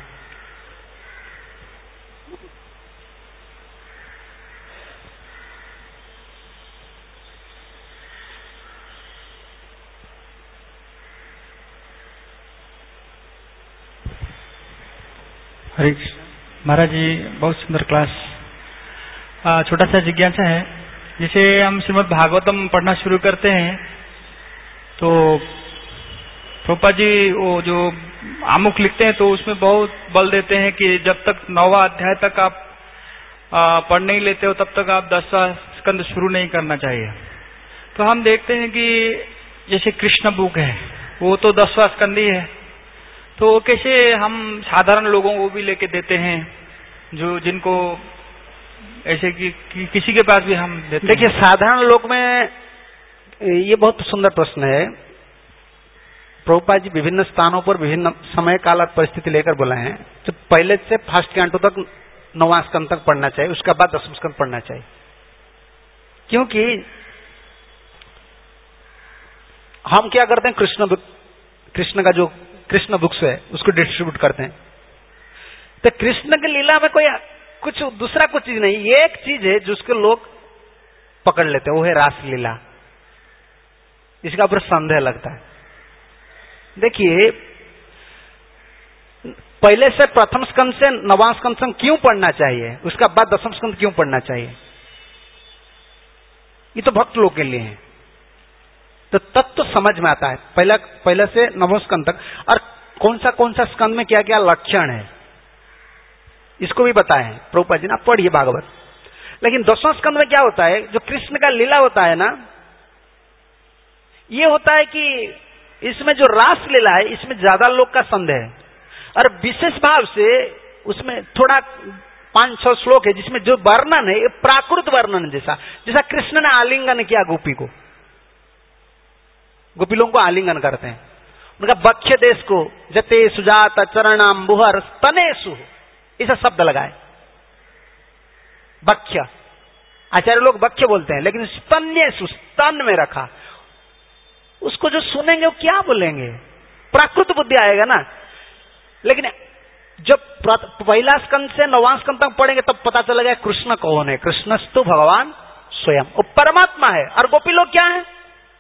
हरे कृष्ण महाराज जी, बहुत सुंदर क्लास। छोटा सा जिज्ञासा है, जैसे हम श्रीमद् भागवतम पढ़ना शुरू करते हैं तो प्रभुपाद जी वो जो आमुख लिखते हैं तो उसमें बहुत बल देते हैं कि जब तक नौवां अध्याय तक आप पढ़ नहीं लेते हो तब तक आप दसवां स्कंद शुरू नहीं करना चाहिए। तो हम देखते हैं कि जैसे कृष्ण बुक है वो तो दसवां स्कंद ही है, तो कैसे हम साधारण लोगों को भी लेके देते हैं जो जिनको ऐसे कि, कि किसी के पास भी हम देते हैं। देखिए साधारण लोग में ये बहुत सुंदर प्रश्न है। प्रभुपाद जी विभिन्न स्थानों पर विभिन्न समय काल और परिस्थिति लेकर बोला है, तो पहले से फर्स्ट कैंटो तक नौवां स्कंद तक पढ़ना चाहिए, उसके बाद दसवां स्कंद पढ़ना चाहिए। क्योंकि हम क्या करते हैं, कृष्ण कृष्ण का जो कृष्ण बुक्स है उसको डिस्ट्रीब्यूट करते हैं। तो कृष्ण की लीला में कोई कुछ दूसरा कुछ चीज नहीं, ये एक चीज है जो उसके लोग पकड़ लेते हैं, वो है रास लीला। इसका ऊपर संदेह लगता है। देखिए पहले से प्रथम स्कंद से नवां स्कंद से क्यों पढ़ना चाहिए, उसका बाद दसम स्कंद क्यों पढ़ना चाहिए, ये तो भक्त लोग के लिए है। तो तत्व तो समझ में आता है पहला पहले से नवम स्कंद तक, और कौन सा कौन सा स्कंद में क्या क्या लक्षण है इसको भी बताए हैं प्रभुपाद जी ने, आप पढ़िए भागवत। लेकिन दसवां स्कंद में क्या होता है, जो कृष्ण का लीला होता है ना, ये होता है कि इसमें जो रास लीला है इसमें ज्यादा लोग का संदेह है, और विशेष भाव से उसमें थोड़ा पांच छह श्लोक है जिसमें जो वर्णन है प्राकृत वर्णन, जैसा जैसा कृष्ण ने आलिंगन किया गोपी को, गोपी लोगों को आलिंगन करते हैं, उनका बक्ष देश को जते सुजात चरणाम बुहर स्तनेसु ऐसा शब्द लगाए। बक्ष आचार्य लोग बक्ष बोलते हैं, लेकिन स्तन्यसु स्तन में रखा, उसको जो सुनेंगे वो क्या बोलेंगे, प्राकृत बुद्धि आएगा ना। लेकिन जब पहला स्कंद से नवां स्कंद तक पढ़ेंगे तब पता चलेगा कृष्ण कौन है। कृष्णस्तु भगवान स्वयं, वो परमात्मा है। और गोपी लोग क्या है,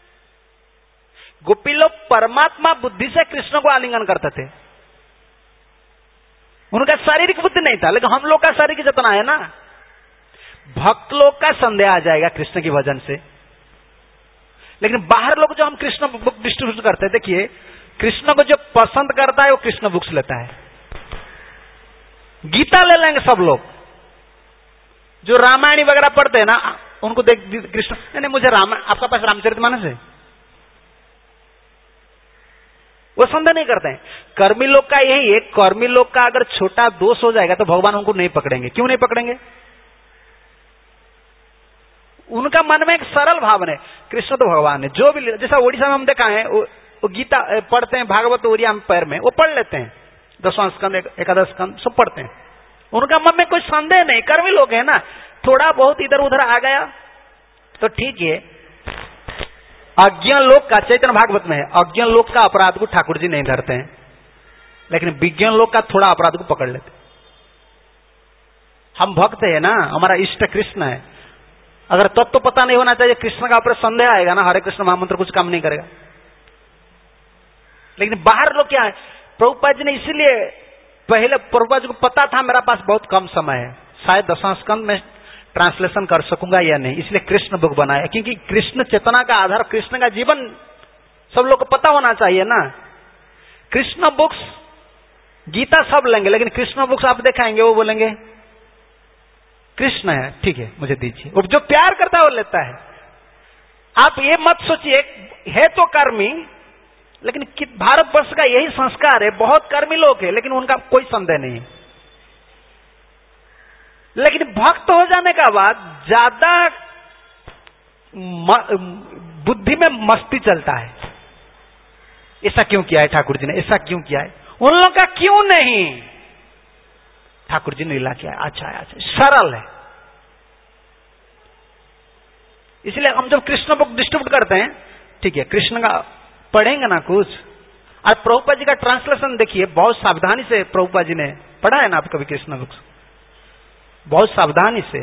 गोपी लोग परमात्मा बुद्धि से कृष्ण को आलिंगन करते थे, उनका शारीरिक बुद्धि नहीं था। लेकिन हम लोग का शारीरिक चेतना है ना, भक्त लोग का संदेह आ जाएगा कृष्ण की भजन से। लेकिन बाहर लोग जो हम कृष्ण बुक डिस्ट्रीब्यूट करते हैं, देखिए कृष्ण को जो पसंद करता है वो कृष्ण बुक्स लेता है। गीता ले लेंगे सब लोग, जो रामायणी वगैरह पढ़ते हैं ना उनको देख कृष्ण, नहीं नहीं मुझे रामायण, आपका पास रामचरितमानस है, वो संदेह नहीं करते हैं। कर्मी लोग का यही है, कर्मी लोग का अगर छोटा दोष हो जाएगा तो भगवान उनको नहीं पकड़ेंगे। क्यों नहीं पकड़ेंगे? उनका मन में एक सरल भावना है, कृष्ण तो भगवान है, जो भी, जैसा ओडिशा में हम देखा है वो, वो गीता पढ़ते हैं, भागवत ओरिया में पैर में वो पढ़ लेते हैं, दसवां स्कंद एकादश स्कंद सब पढ़ते हैं, उनका मन में कोई संदेह नहीं। कर्मी लोग है ना, थोड़ा बहुत इधर उधर आ गया तो ठीक है। अज्ञान लोग का, चैतन्य भागवत में है, अज्ञान लोग का अपराध को ठाकुर जी नहीं धरते हैं, लेकिन विज्ञान लोग का थोड़ा अपराध को पकड़ लेते। हम भक्त है ना, हमारा इष्ट कृष्ण है, अगर तत्व तो पता नहीं होना चाहिए, कृष्ण का ऊपर संदेह आएगा ना, हरे कृष्ण महामंत्र कुछ काम नहीं करेगा। लेकिन बाहर लोग क्या है, प्रभुपाद जी ने इसीलिए पहले, प्रभुपाद जी को पता था मेरा पास बहुत कम समय है, शायद दसवां स्कंद में ट्रांसलेशन कर सकूंगा या नहीं, इसलिए कृष्ण बुक बनाया, क्योंकि कृष्ण चेतना का आधार, कृष्ण का जीवन सब लोग को पता होना चाहिए ना। कृष्ण बुक्स, गीता सब लेंगे, लेकिन कृष्ण बुक्स आप दिखाएंगे वो बोलेंगे कृष्ण है, ठीक है मुझे दीजिए, वो जो प्यार करता है वो लेता है। आप ये मत सोचिए, है तो कर्मी, लेकिन भारतवर्ष का यही संस्कार है, बहुत कर्मी लोग हैं लेकिन उनका कोई संदेह नहीं है। लेकिन भक्त हो जाने का बाद ज्यादा बुद्धि में मस्ती चलता है, ऐसा क्यों किया है ठाकुर जी ने, ऐसा क्यों किया है, उन लोगों का क्यों नहीं, ठाकुर जी ने लीला किया है, अच्छा है, अच्छा सरल है। इसलिए हम जब कृष्ण बुक डिस्ट्रीब्यूट करते हैं, ठीक है कृष्ण का पढ़ेंगे ना कुछ, और प्रभुपाद जी का ट्रांसलेशन देखिए, बहुत सावधानी से प्रभुपाद जी ने पढ़ा है ना, आप कभी कृष्ण बुक बहुत सावधानी से,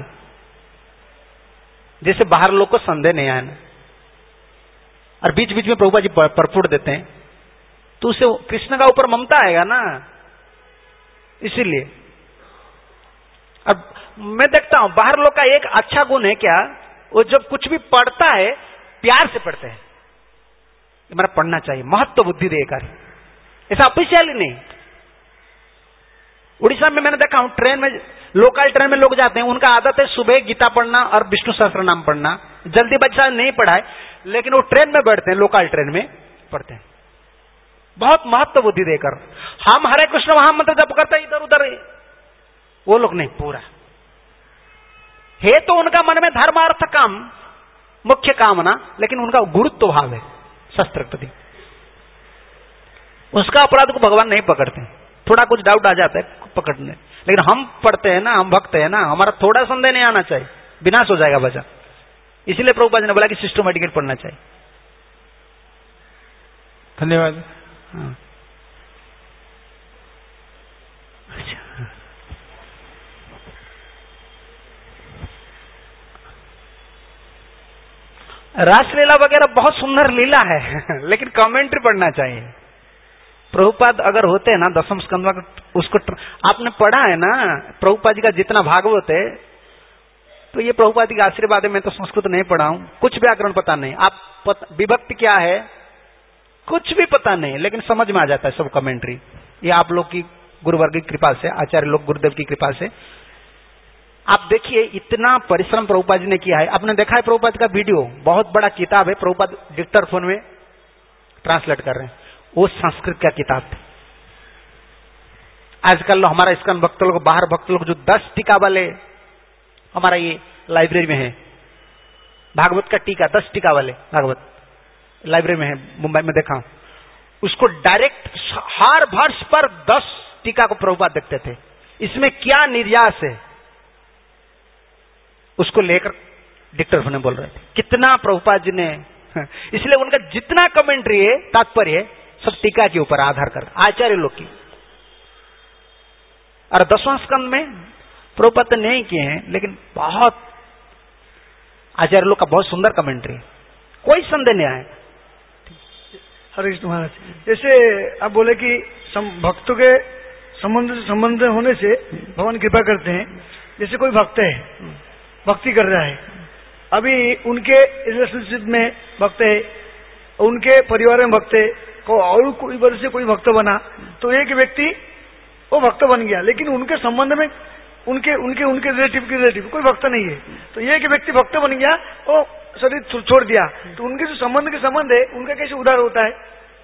जैसे बाहर लोग को संदेह नहीं आया ना, और बीच बीच में प्रभुपाद जी परफुट देते हैं, तो उसे कृष्ण का ऊपर ममता आएगा ना, इसीलिए। अब मैं देखता हूं बाहर लोग का एक अच्छा गुण है क्या, वो जब कुछ भी पढ़ता है प्यार से पढ़ते हैं, मेरा पढ़ना चाहिए, महत्व बुद्धि देकर, ऐसा ऑफिशियल ही नहीं। उड़ीसा में मैंने देखा हूं, ट्रेन में, लोकल ट्रेन में लोग जाते हैं, उनका आदत है सुबह गीता पढ़ना और विष्णु सहस्त्र नाम पढ़ना, जल्दी बच्चा नहीं पढ़ाए, लेकिन वो ट्रेन में बैठते हैं, लोकल ट्रेन में पढ़ते हैं, बहुत महत्व बुद्धि देकर। हम हरे कृष्ण महामंत्र जप करते इधर उधर, वो लोग नहीं, पूरा है तो उनका मन में धर्मार्थ काम मुख्य कामना, लेकिन उनका गुरुत्व भाव है शस्त्र प्रति, उसका अपराध को भगवान नहीं पकड़ते, थोड़ा कुछ डाउट आ जाता है पकड़ने, लेकिन हम पढ़ते हैं ना, हम भक्त है ना, हमारा थोड़ा संदेह नहीं आना चाहिए, विनाश हो जाएगा बचा। इसलिए प्रभुपाद ने बोला कि सिस्टमैटिकली पढ़ना चाहिए। धन्यवाद। हाँ। रासलीला वगैरह बहुत सुंदर लीला है, लेकिन कमेंट्री पढ़ना चाहिए। प्रभुपाद अगर होते हैं ना दसम स्कंद में, उसको आपने पढ़ा है ना, प्रभुपाद जी का जितना भागवत है, तो ये प्रभुपाद जी का आशीर्वाद है। मैं तो संस्कृत नहीं पढ़ा हूं, कुछ व्याकरण पता नहीं, आप पता, विभक्ति क्या है कुछ भी पता नहीं, लेकिन समझ में आ जाता है सब कमेंट्री। ये आप लोग की गुरुवर्ग की कृपा से, आचार्य लोग गुरुदेव की कृपा से। आप देखिए इतना परिश्रम प्रभुपाद जी ने किया है। आपने देखा है प्रभुपाद का वीडियो, बहुत बड़ा किताब है, प्रभुपाद डिक्टेफोन में ट्रांसलेट कर रहे हैं, वो संस्कृत का किताब था। आजकल हमारा इस्कॉन भक्त लोग, बाहर भक्त लोग जो दस टीका वाले, हमारा ये लाइब्रेरी में है भागवत का टीका, दस टीका वाले भागवत लाइब्रेरी में है, मुंबई में देखा, उसको डायरेक्ट हर वर्ष पर दस टीका को प्रभुपाद देखते थे, इसमें क्या निर्यास है उसको लेकर डिक्टेफोन में बोल रहे थे, कितना प्रभुपाद जी ने। इसलिए उनका जितना कमेंट्री है, तात्पर्य है, सब टीका के ऊपर आधार कर, आचार्य लोग की। और दसवां स्कंद में प्रभुपाद तो नहीं किए हैं, लेकिन बहुत आचार्य लोग का बहुत सुंदर कमेंट्री है, कोई संदेह नहीं आया। हरे कृष्ण महाराज, जैसे आप बोले कि भक्तों के संबंध संबंध होने से भगवान कृपा करते हैं। जैसे कोई भक्त है, भक्ति कर रहा है, अभी उनके रिलेशनशिप में भक्त है, उनके परिवार में भक्त है, को और कोई वर्ष से कोई भक्त बना तो एक व्यक्ति वो भक्त बन गया, लेकिन उनके संबंध में उनके उनके उनके रिलेटिव के रिलेटिव कोई भक्त नहीं है, तो एक व्यक्ति भक्त बन गया, वो शरीर छोड़ दिया, तो उनके जो संबंध के संबंध है उनका कैसे उद्धार होता है?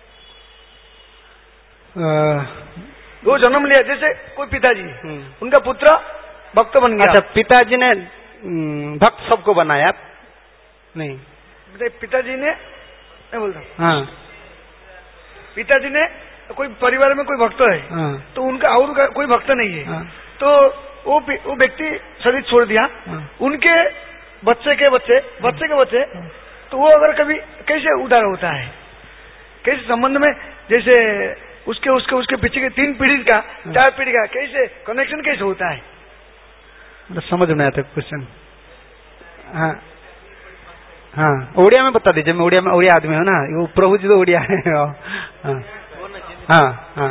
वो जन्म लिया, जैसे कोई पिताजी, उनका पुत्र भक्त बन गया। अच्छा, पिताजी ने भक्त सबको बनाया? नहीं, पिताजी ने, मैं बोलता हाँ, पिताजी ने कोई परिवार में कोई भक्त है, हाँ, तो उनका और कोई भक्त नहीं है, हाँ, तो वो वो व्यक्ति शरीर छोड़ दिया, हाँ, उनके बच्चे के बच्चे बच्चे के बच्चे, तो वो अगर कभी कैसे उद्धार होता है, कैसे संबंध में, जैसे उसके उसके उसके पीछे के तीन पीढ़ी का, चार पीढ़ी का कैसे कनेक्शन कैसे होता है? समझ में आता क्वेश्चन। हाँ हाँ, उड़िया में बता दीजिए, मैं उड़िया में, उड़िया आदमी हूँ ना, वो प्रभु जी तो उड़िया है। हाँ हाँ हाँ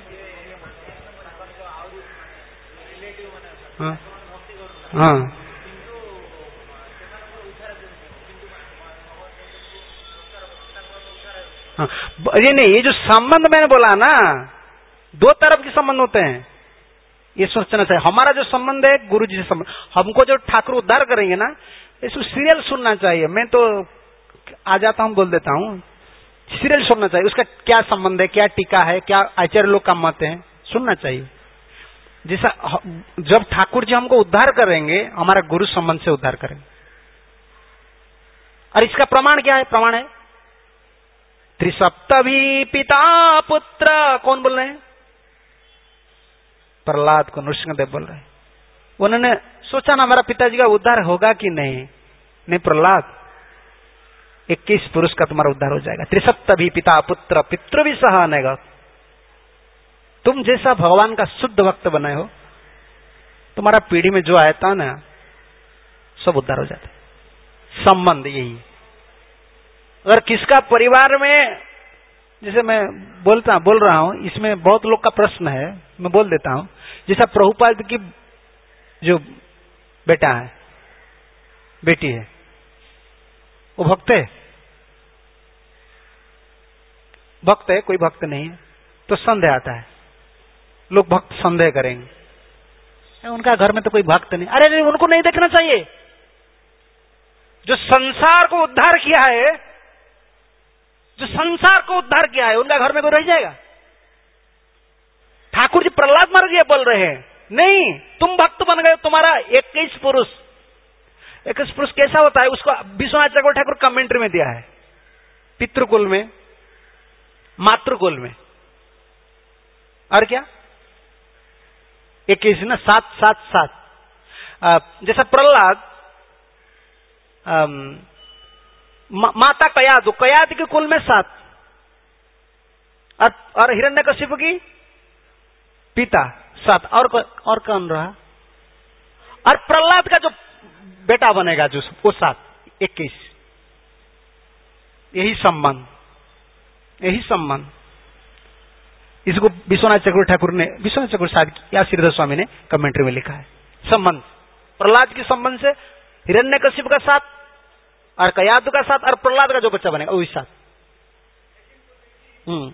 हाँ हाँ, हाँ, ये नहीं, ये जो संबंध मैंने बोला ना, दो तरफ के संबंध होते हैं, ये सोचना चाहिए। हमारा जो संबंध है गुरु जी से संबंध, हमको जो ठाकुर उद्धार करेंगे ना, इसको सीरियल सुनना चाहिए। मैं तो आ जाता हूँ, बोल देता हूँ, सीरियल सुनना चाहिए, उसका क्या संबंध है, क्या टीका है, क्या आचार्य लोग का मत है, सुनना चाहिए। जैसा जब ठाकुर जी हमको उद्धार करेंगे, हमारा गुरु संबंध से उद्धार करेंगे। और इसका प्रमाण क्या है? प्रमाण है त्रिसप्तभी पिता पुत्र। कौन बोल रहे हैं? प्रहलाद को नृसिंहदेव बोल रहे हैं। उन्होंने सोचा ना हमारा पिताजी का उद्धार होगा कि नहीं? नहीं प्रहलाद, इक्कीस पुरुष का तुम्हारा उद्धार हो जाएगा। त्रिसप्तभी पिता पुत्र पितृ भी सह आनेगा। तुम जैसा भगवान का शुद्ध भक्त बने हो, तुम्हारा पीढ़ी में जो आया था ना, सब उद्धार हो जाते। संबंध यही। अगर किसका परिवार में, जैसे मैं बोलता बोल रहा हूं, इसमें बहुत लोग का प्रश्न है, मैं बोल देता हूं। जैसा प्रभुपाद की जो बेटा है, बेटी है, वो भक्त है, भक्त है, कोई भक्त नहीं है, तो संदेह आता है, लोग भक्त संदेह करेंगे, उनका घर में तो कोई भक्त नहीं। अरे नहीं, उनको नहीं देखना चाहिए। जो संसार को उद्धार किया है, जो संसार को उद्धार किया है, उनका घर में कोई रह जाएगा? ठाकुर जी प्रहलाद महाराज ये बोल रहे हैं, नहीं तुम भक्त बन गए, तुम्हारा इक्कीस पुरुष। इक्कीस पुरुष कैसा होता है, उसको विश्वनाथ चक्रवर्ती ठाकुर कमेंट्री में दिया है। पितृकुल में, मातृकुल में, और क्या इक्कीस ना, सात सात सात। जैसा प्रहलाद मा, माता कयादु, कयाद के कुल में सात, और, और हिरण्यकशिपु की पिता सात, और और कौन रहा? और प्रहलाद का जो बेटा बनेगा जो, वो सात, इक्कीस। यही संबंध, यही संबंध। इसको विश्वनाथ चक्रवर्ती ठाकुर ने, विश्वनाथ चक्रवर्ती साहब या श्रीधर स्वामी ने कमेंट्री में लिखा है। संबंध प्रहलाद के संबंध से हिरण्यकशिपु का साथ, और कयादु का साथ, और प्रहलाद का जो बच्चा बनेगा वही साथ। हम्म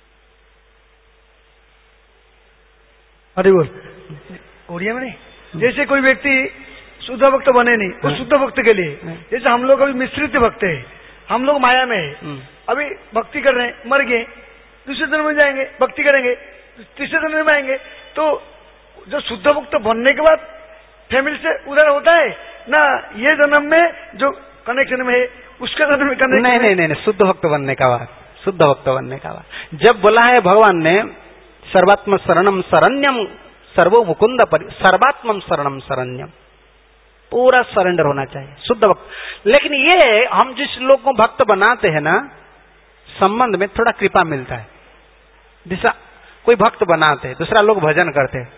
अरे बोल उड़िया में नहीं। जैसे कोई व्यक्ति शुद्ध भक्त बने नहीं, वो शुद्ध भक्त के लिए, जैसे हम लोग अभी मिश्रित भक्त है, हम लोग माया में है, अभी भक्ति कर रहे हैं, मर गए, दूसरे जन्म में जाएंगे, भक्ति करेंगे, तीसरे जन्म में आएंगे, तो जो शुद्ध भक्त बनने के बाद फैमिली से उधर होता है ना, ये जन्म में जो कनेक्शन में है उसका जन्म में कनेक्शन। नहीं नहीं नहीं, शुद्ध भक्त बनने का बात, शुद्ध भक्त बनने का बात जब बोला है भगवान ने, सर्वात्म शरणम शरण्यम सर्वो मुकुंद परि, सर्वात्मम शरणम शरण्यम, पूरा सरेंडर होना चाहिए, शुद्ध भक्त। लेकिन ये हम जिस लोग को भक्त बनाते हैं ना, संबंध में थोड़ा कृपा मिलता है। जैसा कोई भक्त बनाते हैं, दूसरा लोग भजन करते हैं,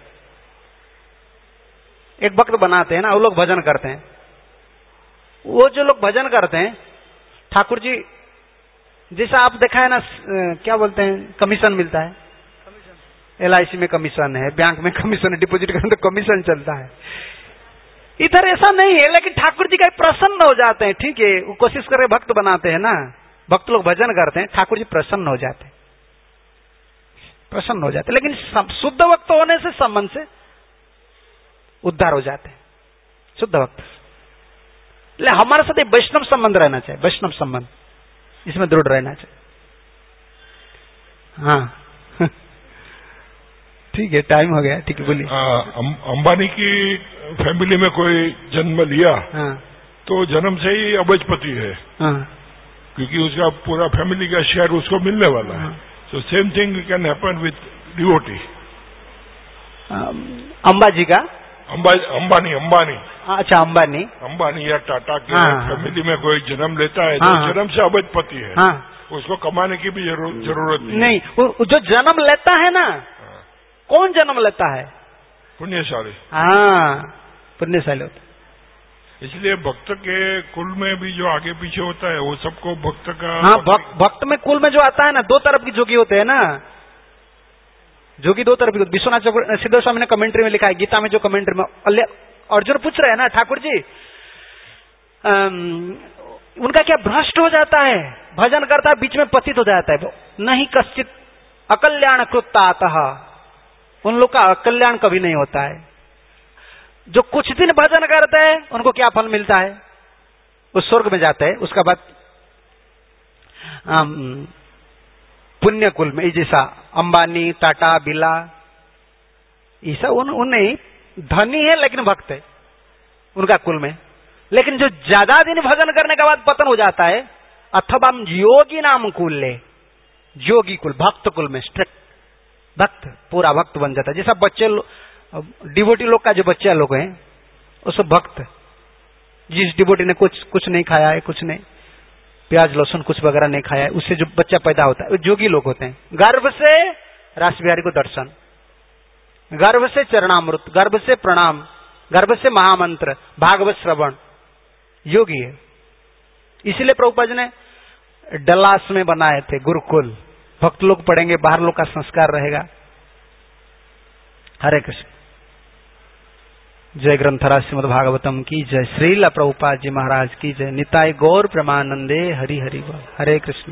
एक भक्त बनाते हैं ना, वो लोग भजन करते हैं। वो जो लोग भजन करते हैं, ठाकुर जी जैसा आप देखा है ना, क्या बोलते हैं, कमीशन मिलता है, एल आई सी में कमीशन है, बैंक में कमीशन है, डिपॉजिट करने तो कमीशन चलता है। इधर ऐसा नहीं है, लेकिन ठाकुर जी का प्रसन्न हो जाते हैं। ठीक है, वो कोशिश करके भक्त बनाते हैं ना, भक्त लोग भजन करते हैं, ठाकुर जी प्रसन्न हो जाते हैं, प्रसन्न हो जाते, लेकिन शुद्ध भक्त होने से संबंध से उद्धार हो जाते हैं, शुद्ध भक्त। ले हमारे साथ वैष्णव संबंध रहना चाहिए, वैष्णव संबंध इसमें दृढ़ रहना चाहिए। हाँ ठीक है, टाइम हो गया, ठीक है, बोलिए। अंबानी की फैमिली में कोई जन्म लिया, हाँ। तो जन्म से ही अबजपति है, हाँ। क्योंकि उसका पूरा फैमिली का शेयर उसको मिलने वाला, हाँ। है। So same thing can happen with devotee. Ambaji का अंबा अंबानी अंबानी अच्छा अंबानी अंबानी या टाटा के हाँ, फैमिली में कोई जन्म लेता है, हाँ, तो जन्म से अबजपति है, हाँ। उसको कमाने की भी जरूरत नहीं, नहीं। वो जो जन्म लेता है ना, हाँ। कौन जन्म लेता है? पुण्यशाली। हाँ, पुण्यशाली होता है। इसलिए भक्त के कुल में भी जो आगे पीछे होता है वो सबको भक्त का, हाँ, भक्त, भक्त में कुल में जो आता है ना, दो तरफ की जोगी होते हैं ना, जोगी दो तरफ की। विश्वनाथ सिद्धेश्वर स्वामी ने कमेंट्री में लिखा है, गीता में जो कमेंट्री में अर्जुन पूछ रहे हैं ना, ठाकुर जी आम, उनका क्या भ्रष्ट हो जाता है, भजन करता है बीच में पतित हो जाता है? वो नहीं, कश्चित अकल्याण कृत्तातः, उन लोग का अकल्याण कभी नहीं होता है। जो कुछ दिन भजन करते हैं उनको क्या फल मिलता है? वो स्वर्ग में जाते हैं, उसका बाद पुण्य कुल में, जैसा अंबानी, टाटा, बिरला, ऐसा उन उन्हें धनी है लेकिन भक्त है उनका कुल में। लेकिन जो ज्यादा दिन भजन करने के बाद पतन हो जाता है, अथवा योगी नाम कुल ले, योगी कुल, भक्त कुल में स्ट्रिक्ट भक्त, पूरा भक्त बन जाता है। जैसा बच्चे डिवोटी लोग का जो बच्चे लोग हैं वो सब भक्त, जिस डिवोटी ने कुछ कुछ नहीं खाया है, कुछ नहीं प्याज लहसुन कुछ वगैरह नहीं खाया है, उससे जो बच्चा पैदा होता है वो जोगी लोग होते हैं। गर्भ से रास बिहारी को दर्शन, गर्भ से चरणामृत, गर्भ से प्रणाम, गर्भ से महामंत्र, भागवत श्रवण, योगी है। इसलिए प्रभुपाद जी ने डलास में बनाए थे गुरुकुल, भक्त लोग पढ़ेंगे, बाहर लोग का संस्कार रहेगा। हरे कृष्ण। जय ग्रंथराज श्रीमद् भागवतम की जय, श्रील प्रभुपाद जी महाराज की जय, निताय गौर प्रेमानंदे, हरि हरि बोल। हरे कृष्ण।